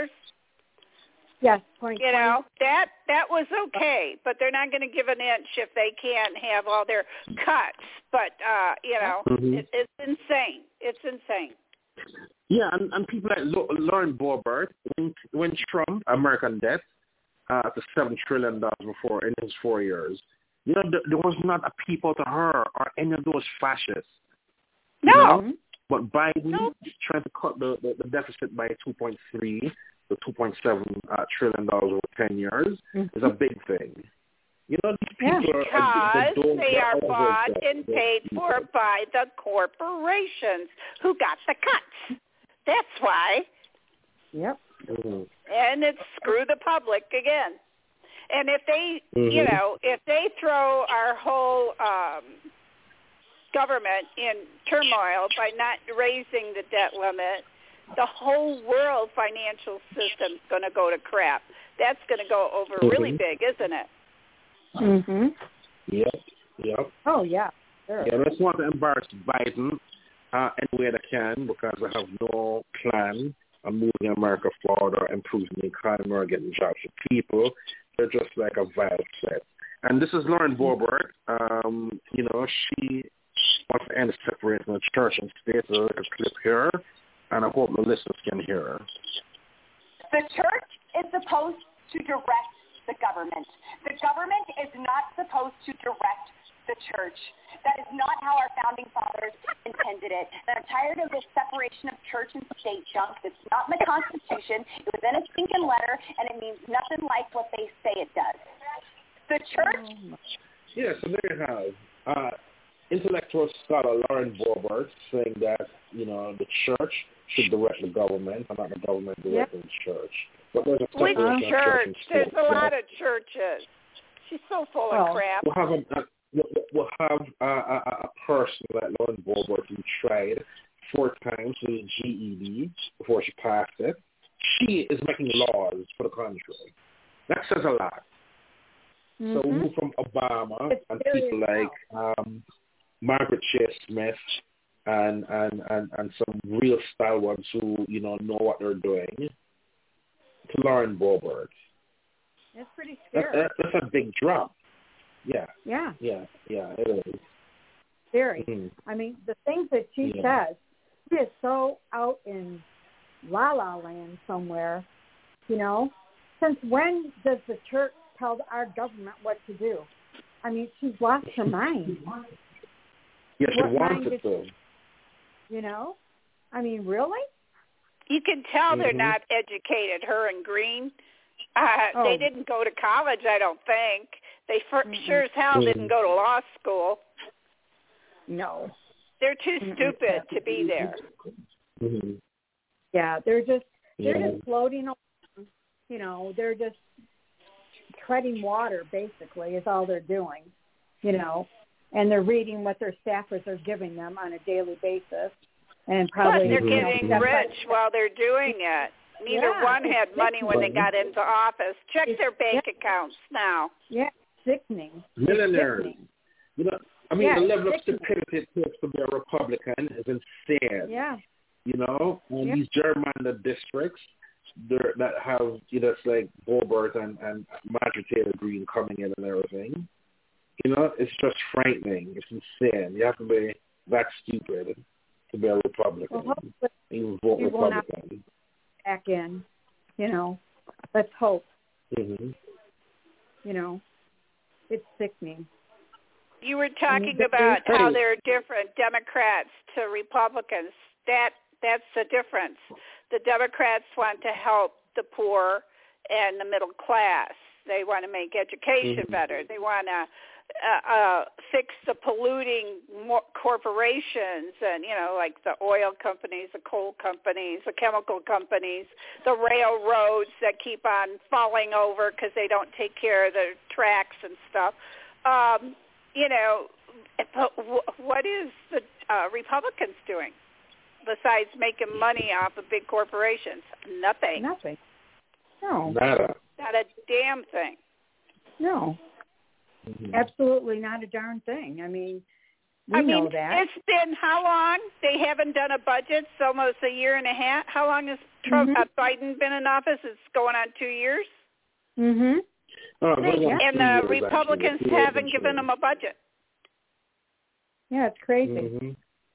Yes, you know, that was okay, but they're not going to give an inch if they can't have all their cuts. But, you know, it's insane. It's insane. Yeah, and people like Lauren Boebert, when Trump, American debt, to $7 trillion before in his 4 years, you know, there was not a peep out of her or any of those fascists. No. You know? But Biden trying to cut the deficit by 2.3 to 2.7 trillion dollars over 10 years is a big thing. You know, these people because they are bought and paid for by the corporations who got the cuts. That's why. Yep. And it's screw the public again. And if they, you know, if they throw our whole government in turmoil by not raising the debt limit, the whole world financial system's going to go to crap. That's going to go over really big, isn't it? Yep. Oh, yeah. Sure. Yeah, let's want to embarrass Biden any way they can, because they have no plan on moving America forward or improving the economy or getting jobs for people. They're just like a vile set. And this is Lauren Boebert. You know, wants to end separating the church and state. So there's a clip here, and I hope the listeners can hear her. The church is supposed to direct the government. The government is not supposed to direct the church. That is not how our founding fathers intended it. And I'm tired of this separation of church and state junk. It's not in the Constitution. It was in a stinking letter, and it means nothing like what they say it does. The church... Yeah, so there you have intellectual scholar Lauren Boebert saying that, the church should direct the government, and not the government directing the church. But there's a Which separation of church? and There's state. a lot of churches. She's so full of crap. We'll have a person like Lauren Boebert who tried 4 times with the GED before she passed it. She is making laws for the country. That says a lot. Mm-hmm. So we move from Obama and people like Margaret Chase Smith and some real stalwarts who know what they're doing to Lauren Boebert. That's pretty scary. That's a big drop. Yeah. Yeah. Yeah, it is. Very. Mm-hmm. I mean, the things that she says, she is so out in la-la land somewhere, Since when does the church tell our government what to do? I mean, she's lost her mind. Yes, she wanted to. I mean, really? You can tell they're not educated, her and Green. They didn't go to college, I don't think. They sure as hell didn't go to law school. No. They're too stupid to be there. Mm-hmm. Yeah, they're just floating along. They're just treading water, basically, is all they're doing, and they're reading what their staffers are giving them on a daily basis. And probably they're getting rich while they're doing it. Neither one had money when they got into office. Check their bank accounts now. Yeah, sickening. Millionaires. Sickening. The level of stupidity it takes to be a Republican is insane. Yeah. And these gerrymandered districts that have, it's like Boebert and Marjorie Taylor Greene coming in and everything. It's just frightening. It's insane. You have to be that stupid to be a Republican. Well, you vote Republican. Back in, let's hope. Mm-hmm. It's sickening. You were talking about how there are different Democrats to Republicans. That's the difference. The Democrats want to help the poor and the middle class. They want to make education better. They want to fix the polluting corporations and, like the oil companies, the coal companies, the chemical companies, the railroads that keep on falling over because they don't take care of the tracks and stuff. But what is the Republicans doing besides making money off of big corporations? Nothing. No. Nada. Not a damn thing. No. Mm-hmm. Absolutely not a darn thing. I mean, we know that. It's been how long? They haven't done a budget. It's almost a year and a half. How long has Biden been in office? It's going on 2 years. Mm-hmm. And the Republicans haven't given them a budget. Yeah, it's crazy. Mm-hmm.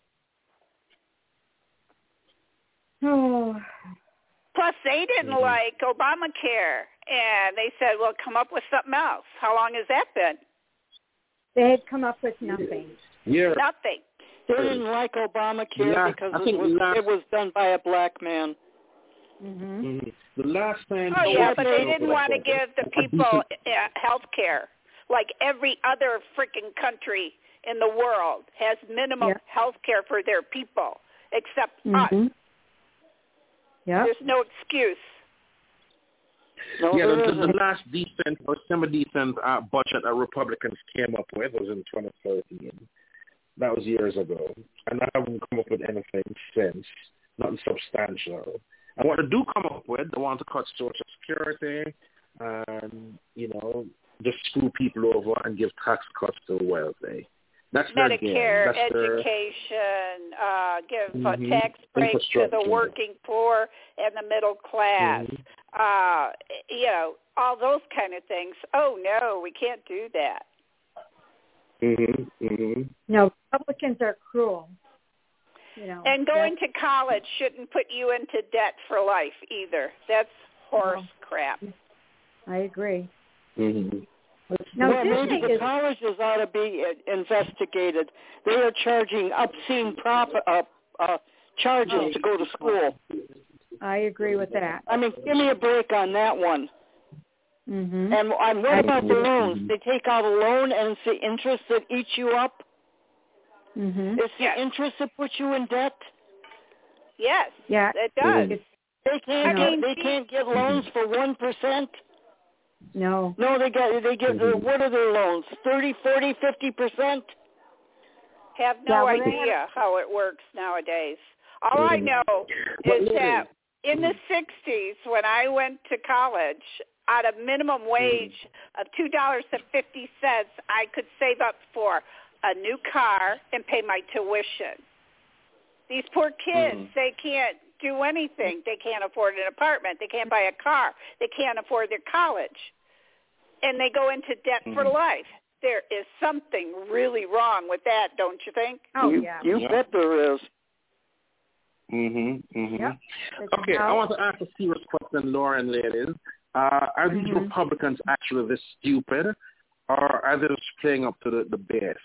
Oh. Plus, they didn't like Obamacare, and they said, well, come up with something else. How long has that been? They had come up with nothing. Yeah. Nothing. They didn't like Obamacare because it was done by a black man. Mm-hmm. The last time... Oh, yeah, but they didn't want to give the people health care. Like every other freaking country in the world has minimum health care for their people, except us. Yeah. There's no excuse. The last decent or semi-decent budget that Republicans came up with was in 2013. That was years ago. And I haven't come up with anything since, nothing substantial. And what they do come up with, they want to cut Social Security and, just screw people over and give tax cuts to the wealthy. That's Medicare, education, give tax breaks to the working poor and the middle class. All those kind of things. Oh, no, we can't do that. No, Republicans are cruel. You know, and going to college shouldn't put you into debt for life either. That's horse crap. I agree. Now, maybe the colleges ought to be investigated. They are charging obscene charges to go to school. I agree with that. I mean, give me a break on that one. And what about the loans? They take out a loan and it's the interest that eats you up? It's the interest that puts you in debt? Yes, yeah, it does. They can't get loans for 1%? No. No, they get what are their loans? 30, 40, 50%? Have no idea how it works nowadays. All I know is that in the 60s, when I went to college, at a minimum wage of $2.50, I could save up for a new car and pay my tuition. These poor kids, they can't do anything. They can't afford an apartment. They can't buy a car. They can't afford their college. And they go into debt for life. There is something really wrong with that, don't you think? Oh, yeah. You bet there is. Yep. Okay, I want to ask a serious question, Laura and ladies. Are these Republicans actually this stupid, or are they just playing up to the base?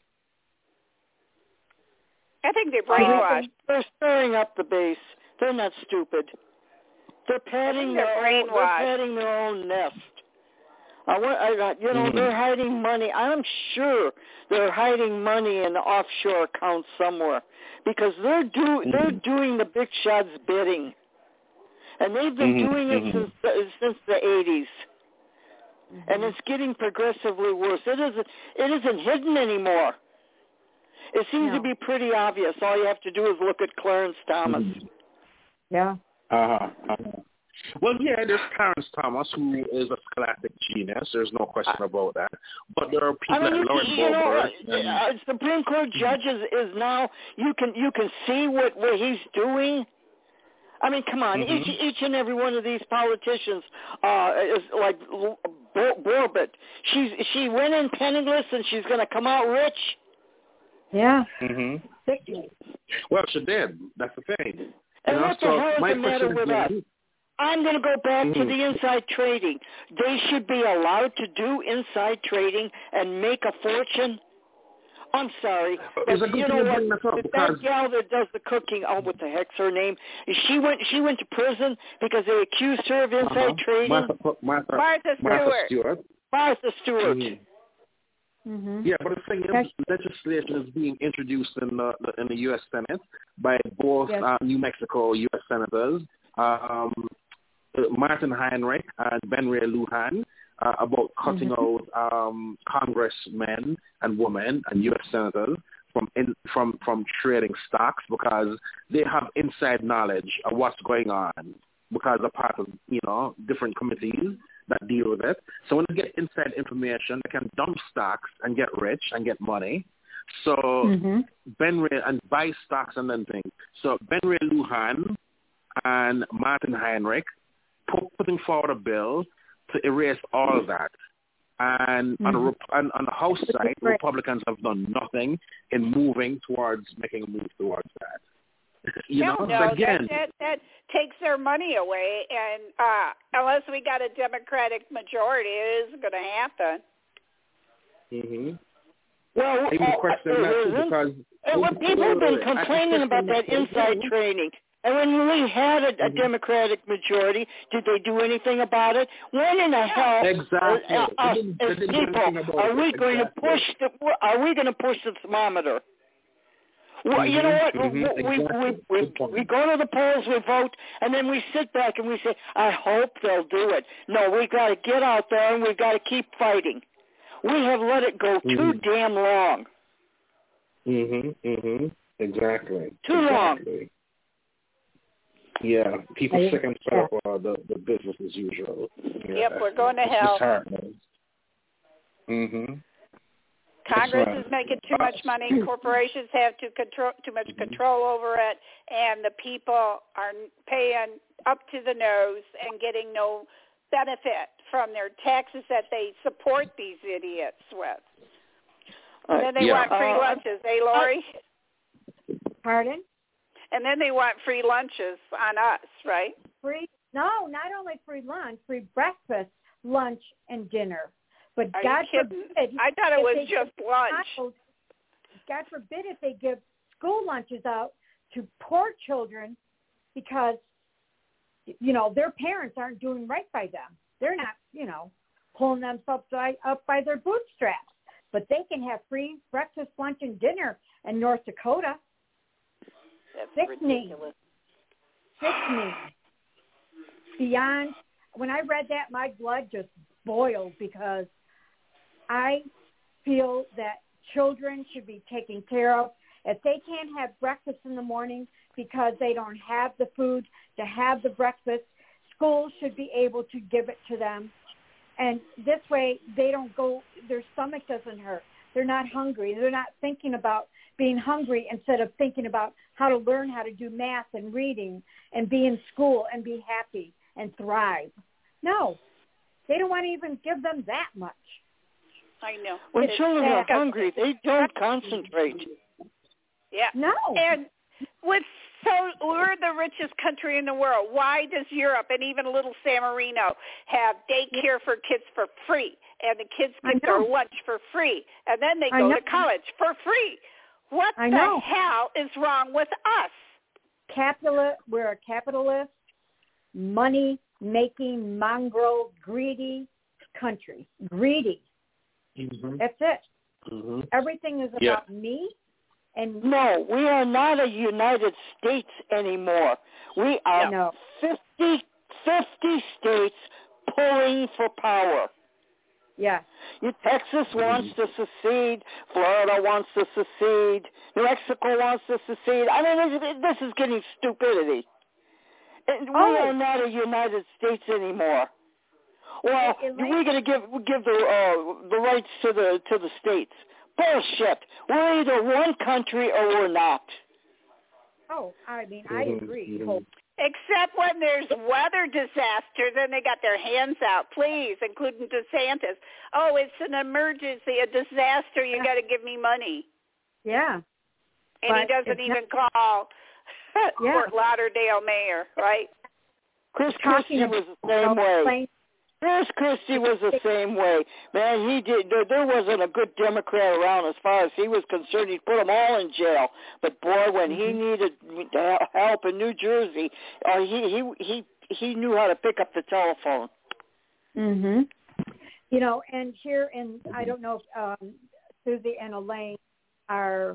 I think they're brainwashed. They're stirring up the base. They're not stupid. They're padding their own nest. They're hiding money. I'm sure they're hiding money in offshore accounts somewhere because they're doing the big shots bidding, and they've been doing it since the 80s, and it's getting progressively worse. It isn't hidden anymore. It seems to be pretty obvious. All you have to do is look at Clarence Thomas. Yeah. Well, yeah, there's Clarence Thomas, who is a scholastic genius. There's no question about that. But there are people like Lauren Boebert. Supreme Court judges is now, you can see what he's doing. I mean, come on, each and every one of these politicians is like Boebert. She went in penniless and she's going to come out rich. Yeah. Well, she did. That's the thing. And what the hell is the matter with us? I'm going to go back to the inside trading. They should be allowed to do inside trading and make a fortune. I'm sorry, but you know what? That gal that does the cooking, what the heck's her name? She went to prison because they accused her of inside trading. Martha Stewart. Martha Stewart. Yeah, but the thing is, legislation is being introduced in the U.S. Senate by both New Mexico U.S. senators, Martin Heinrich and Ben Ray Lujan, about cutting out congressmen and women and U.S. senators from trading stocks because they have inside knowledge of what's going on because they're part of different committees that deal with it. So when they get inside information, they can dump stocks and get rich and get money. So Ben Ray and buy stocks and then things. So Ben Ray Lujan and Martin Heinrich putting forward a bill to erase all of that. And on the House side, Republicans have done nothing in moving towards making a move towards that. That takes their money away, and unless we got a Democratic majority, it isn't going to happen. Well, people have been complaining about that inside trading. And when we had a Democratic majority, did they do anything about it? When in the hell, as people, are we going to push the thermometer? Well, you know what? We go to the polls, we vote, and then we sit back and we say, I hope they'll do it. No, we've got to get out there and we've got to keep fighting. We have let it go too damn long. Exactly. Too long. Yeah, people sick and fed up the business as usual. Yep, we're going to hell. Congress is making too much money. Corporations have too much control over it, and the people are paying up to the nose and getting no benefit from their taxes that they support these idiots with. And then they want free lunches, Lori? Pardon? And then they want free lunches on us, right? Free? No, not only free lunch, free breakfast, lunch, and dinner. But Are God you kidding? forbid, I thought it was just lunch. God forbid if they give school lunches out to poor children because, their parents aren't doing right by them. They're not, pulling themselves up by their bootstraps. But they can have free breakfast, lunch, and dinner in North Dakota. That's ridiculous. Sickening. Beyond, when I read that, my blood just boiled because I feel that children should be taken care of. If they can't have breakfast in the morning because they don't have the food to have the breakfast, schools should be able to give it to them. And this way they don't go, their stomach doesn't hurt. They're not hungry. They're not thinking about being hungry instead of thinking about how to learn how to do math and reading and be in school and be happy and thrive. No, they don't want to even give them that much. I know. When children are hungry, they don't concentrate. Yeah. No. And we're the richest country in the world. Why does Europe and even little San Marino have daycare for kids for free, and the kids get their lunch for free, and then they go to college for free? What the hell is wrong with us? We're a capitalist, money-making, mongrel, greedy country. Greedy. Mm-hmm. That's it. Mm-hmm. Everything is about me. And no, we are not a United States anymore. We are 50 states pulling for power. Yeah. Texas wants to secede. Florida wants to secede. New Mexico wants to secede. I mean, this is getting stupidity. We are not a United States anymore. Well, we're going to give the rights to the states. Bullshit. We're either one country or we're not. Oh, I mean, I agree. Except when there's weather disaster, then they got their hands out, please, including DeSantis. Oh, it's an emergency, a disaster. You got to give me money. Yeah. And he doesn't even call Fort Lauderdale mayor, right? Chris Christie was the same way. Chris Christie was the same way. Man, he did. There wasn't a good Democrat around as far as he was concerned. He'd put them all in jail. But boy, when he needed help in New Jersey, he knew how to pick up the telephone. Mhm. And here in, I don't know if Susie and Elaine are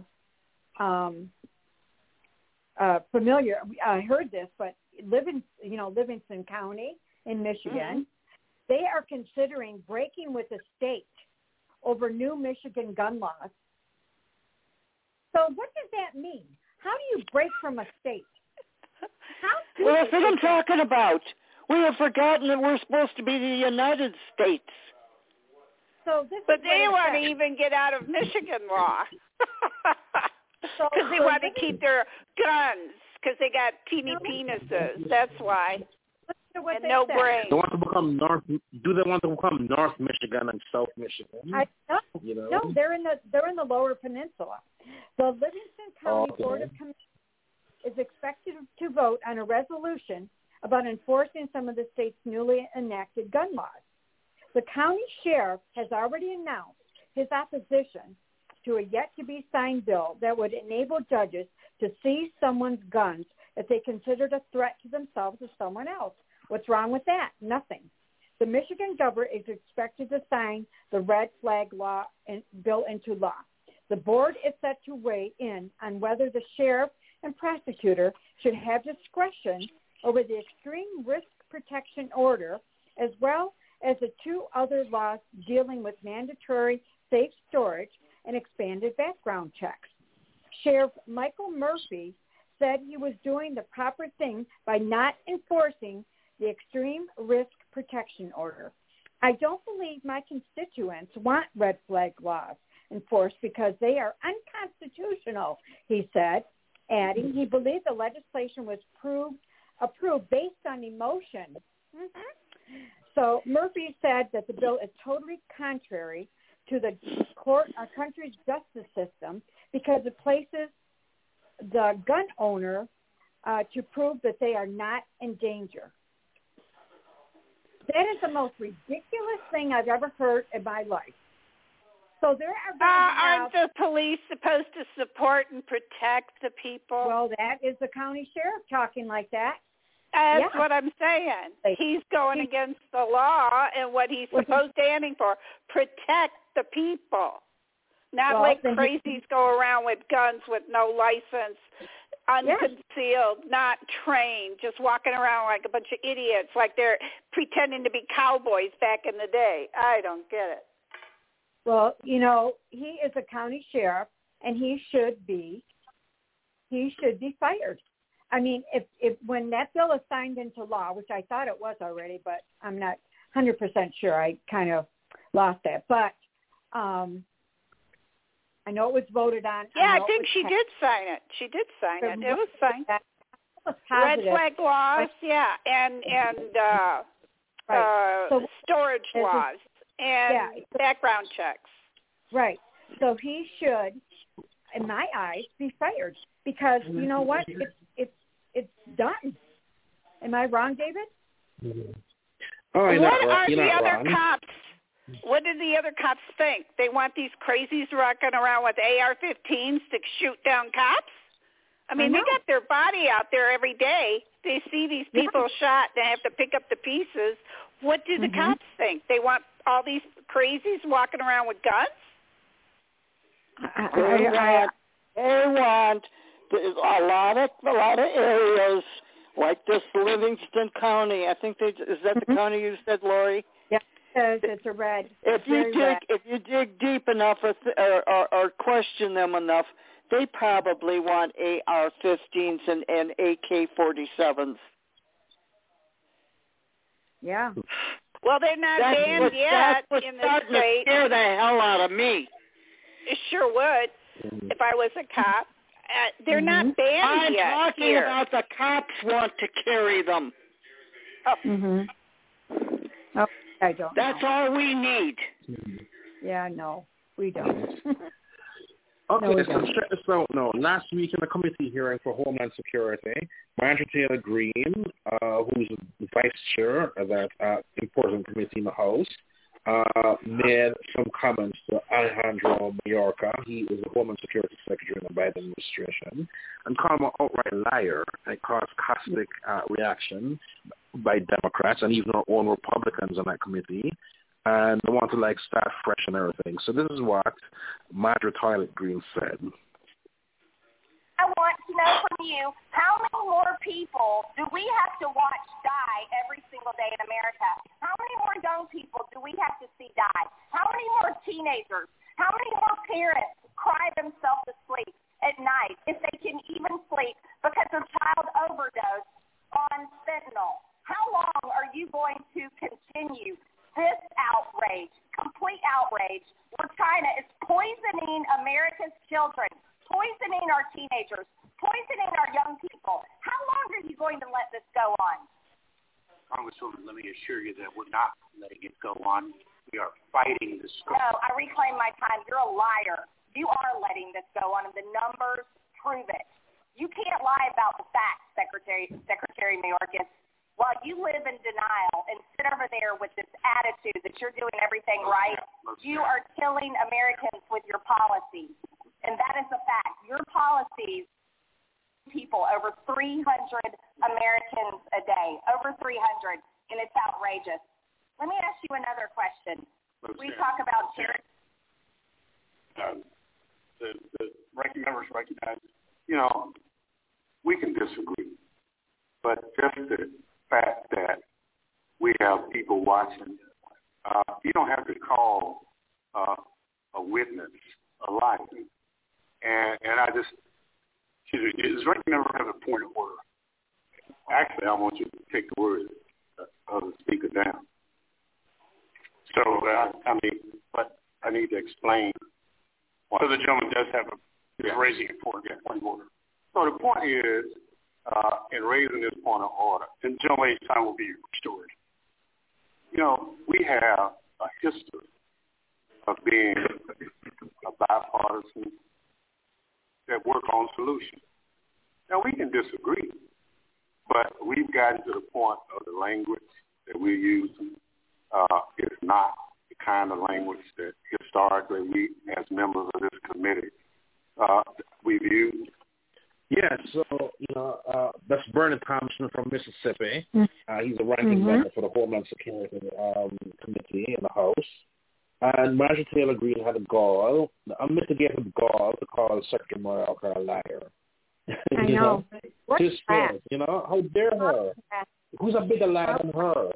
familiar. I heard this, but Livingston County in Michigan. They are considering breaking with the state over new Michigan gun laws. So what does that mean? How do you break from a state? Well, that's what I'm talking about. We have forgotten that we're supposed to be the United States. But they want to even get out of Michigan law. Because they want to keep their guns, because they got teeny penises. That's why. And no brain. They want to become North. Do they want to become North Michigan and South Michigan? No, they're in the Lower Peninsula. The Livingston County Board of Commissioners is expected to vote on a resolution about enforcing some of the state's newly enacted gun laws. The county sheriff has already announced his opposition to a yet-to-be-signed bill that would enable judges to seize someone's guns if they considered a threat to themselves or someone else. What's wrong with that? Nothing. The Michigan governor is expected to sign the red flag law bill into law. The board is set to weigh in on whether the sheriff and prosecutor should have discretion over the extreme risk protection order, as well as the two other laws dealing with mandatory safe storage and expanded background checks. Sheriff Michael Murphy said he was doing the proper thing by not enforcing the extreme risk protection order. I don't believe my constituents want red flag laws enforced because they are unconstitutional, he said, adding he believed the legislation was approved based on emotion. So Murphy said that the bill is totally contrary to the court, our country's justice system, because it places the gun owner to prove that they are not in danger. That is the most ridiculous thing I've ever heard in my life. So there are aren't the police supposed to support and protect the people? Well, that is the county sheriff talking like that. That's what I'm saying. He's going against the law and what he's standing for. Protect the people. Not let crazies go around with guns with no license, unconcealed, not trained, just walking around like a bunch of idiots, like they're pretending to be cowboys back in the day. I don't get it. Well, you know, he is a county sheriff, and he should be fired. I mean, if when that bill is signed into law, which I thought it was already, but I'm not 100% sure. I kind of lost that. But I know it was voted on. Yeah, I think she did sign it. She did sign it. It was signed. Red flag laws, and storage laws and background checks. Right. So he should, in my eyes, be fired because you know what? It's done. Am I wrong, David? Oh, what are the other cops? What do the other cops think? They want these crazies rocking around with AR-15s to shoot down cops? I mean, they got their body out there every day. They see these people shot. They have to pick up the pieces. What do the cops think? They want all these crazies walking around with guns? They want there's a lot of areas like this Livingston County. I think is that the county you said, Lori? Yeah, it's a red. If you dig deep enough or question them enough, they probably want AR-15s and AK-47s. Yeah. Well, they're not banned yet in the state. To scare the hell out of me. It sure would if I was a cop. They're not banned yet. I'm talking about the cops want to carry them. Oh, I don't. That's all we need. Yeah, no, we don't. Okay, so check this out now. Last week in the committee hearing for Homeland Security, Marjorie Taylor Greene, who's the vice chair of that important committee in the House, made some comments to Alejandro Mayorkas. He is the Homeland Security Secretary in the Biden administration, and called him an outright liar and caused caustic reaction by Democrats and even our own Republicans on that committee. And they want to start fresh and everything. So this is what Marjorie Taylor Greene said. I want to know from you, how many more people do we have to watch die every single day in America? How many more young people do we have to see die? How many more teenagers? How many more parents cry themselves to sleep at night if they can even sleep because their child overdosed on fentanyl? How long are you going to continue this outrage, complete outrage, where China is poisoning America's children, poisoning our teenagers, poisoning our young people? How long are you going to let this go on? Congresswoman, let me assure you that we're not letting it go on. We are fighting this. No, I reclaim my time. You're a liar. You are letting this go on, and the numbers prove it. You can't lie about the facts, Secretary Mayorkas. While you live in denial and sit over there with this attitude that you're doing everything right, you are killing Americans with your policies. And that is a fact. Your policies people over 300 Americans a day, over 300, and it's outrageous. Let me ask you another question. We talk about charity. The ranking members recognize, we can disagree, but just the fact that we have people watching, you don't have to call a witness a liar. And I just, does ranking member have a point of order? Actually, I want you to take the word of the speaker down. So, but I need to explain. So the gentleman does have is raising a point of order. So the point is, in raising this point of order, and gentleman's time will be restored. We have a history of being being bipartisan that work on solutions. Now, we can disagree, but we've gotten to the point of the language that we're using. It's not the kind of language that historically we, as members of this committee, we've used. Yeah, so, that's Vernon Thompson from Mississippi. He's a ranking member for the Homeland Security Committee in the House. And Marjorie Taylor Greene had a gall, unmitigated gall, to call Secretary Mayorkas a liar. I know. His face, how dare her? Who's a bigger liar than her?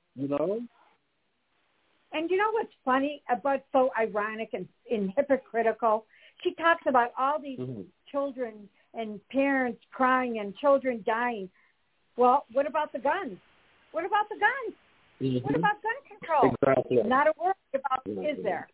And you know what's funny, but so ironic and hypocritical? She talks about all these children and parents crying and children dying. Well, what about the guns? What about the guns? What about gun control? Exactly. Not a word about is there?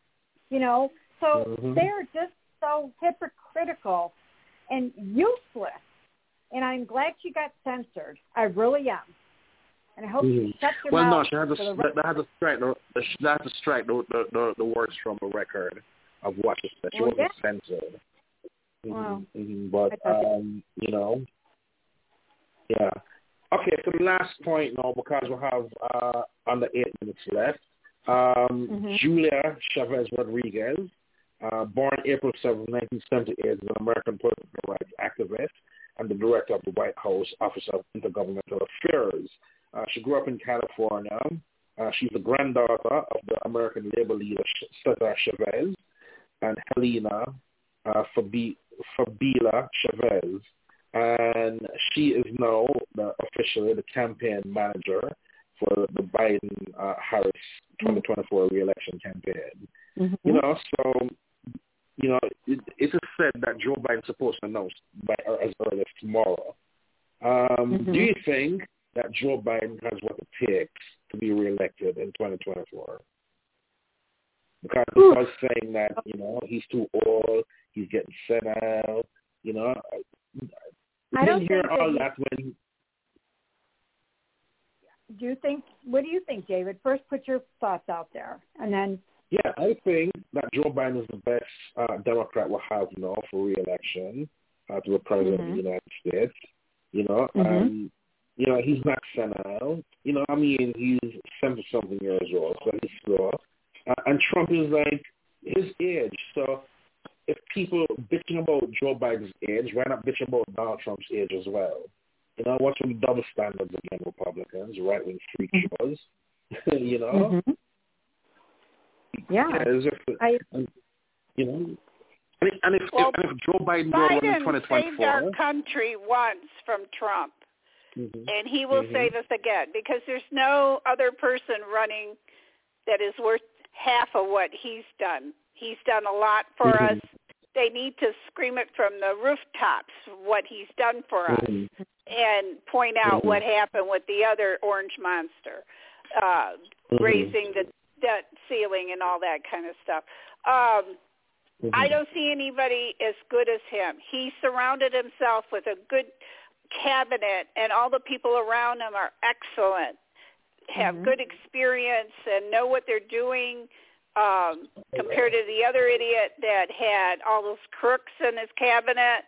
So they're just so hypocritical and useless. And I'm glad she got censored. I really am. And I hope she shuts her mouth. Well, no, she had to strike the words from the record of what she said. She wasn't censored. Wow. But, yeah. Okay, so the last point now, because we have under 8 minutes left. Julia Chavez Rodriguez, born April 7, 1978, is an American political rights activist and the director of the White House Office of Intergovernmental Affairs. She grew up in California. She's the granddaughter of the American labor leader Cesar Chavez and Helena Fabila Chavez. And she is now officially the campaign manager for the Biden-Harris 2024 re-election campaign. It is said that Joe Biden is supposed to announce as early as tomorrow. Do you think that Joe Biden has what it takes to be reelected in 2024? Because he was saying that, he's too old, he's getting senile, I don't hear think all that that when... What do you think, David? First, put your thoughts out there, and then... Yeah, I think that Joe Biden is the best Democrat we'll have now for re-election to be president of the United States. He's not senile. He's 70-something years old, so he's slow. And Trump is like his age. So if people bitching about Joe Biden's age, why not bitch about Donald Trump's age as well? What's with double standards again, Republicans, right-wing freak shows? Yeah. And if Joe Biden won in 2024, saved our country once from Trump, and he will save us again, because there's no other person running that is worth half of what he's done. He's done a lot for us. They need to scream it from the rooftops, what he's done for us, and point out what happened with the other orange monster, raising the debt ceiling and all that kind of stuff. I don't see anybody as good as him. He surrounded himself with a good cabinet, and all the people around him are excellent, have good experience and know what they're doing, compared to the other idiot that had all those crooks in his cabinet.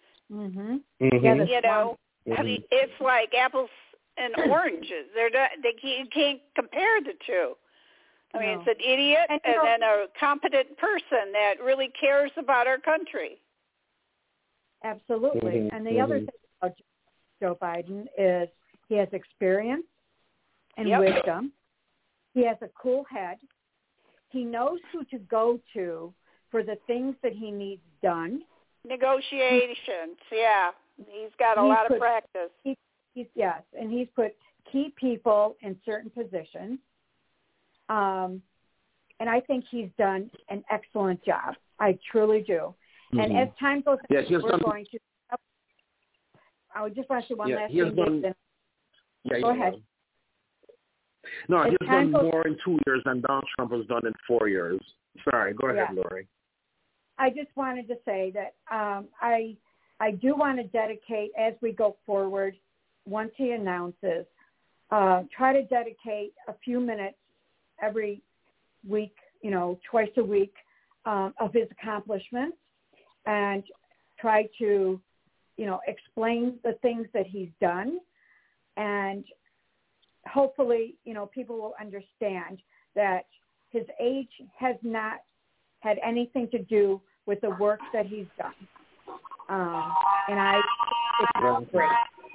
I mean, it's like apples and oranges. You can't compare the two. I mean, it's an idiot and then a competent person that really cares about our country. Absolutely. And the other thing about Joe Biden is he has experience and wisdom. He has a cool head. He knows who to go to for the things that he needs done. Negotiations, He's got a lot of practice. Yes, and he's put key people in certain positions. And I think he's done an excellent job. I truly do. And as time goes on, we're going to... I just want to say one last thing. Go ahead. No, he's done more in 2 years than Donald Trump has done in 4 years. Sorry, go ahead, Lori. I just wanted to say that I do want to dedicate, as we go forward, once he announces, try to dedicate a few minutes every week twice a week of his accomplishments and try to, explain the things that he's done. And hopefully, people will understand that his age has not had anything to do with the work that he's done. And it's great.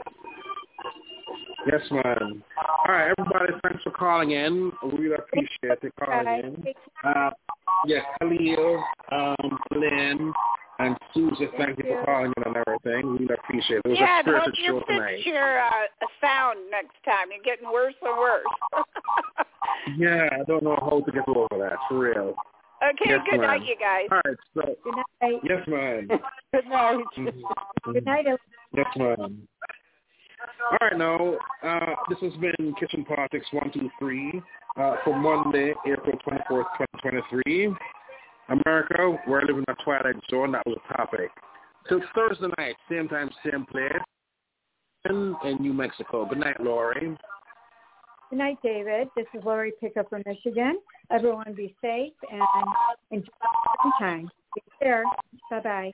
Yes, ma'am. All right, everybody, thanks for calling in. We really appreciate you calling in. Yes, Khalil, Lynn, and Susan, thank you for calling in and everything. We really appreciate it. It was a spirited show tonight. Your sound next time. You're getting worse and worse. Yeah, I don't know how to get over that, for real. Okay, yes, good ma'am. night, you guys. All right, so. Good night. Yes, ma'am. Good night. Good night. Yes, ma'am. All right, now, this has been Kitchen Politics 123 for Monday, April 24th, 2023. America, we're living in a twilight zone. That was a topic. Till Thursday night, same time, same place, in New Mexico. Good night, Lori. Good night, David. This is Lori Pickup from Michigan. Everyone be safe and enjoy the time. Take care. Bye-bye.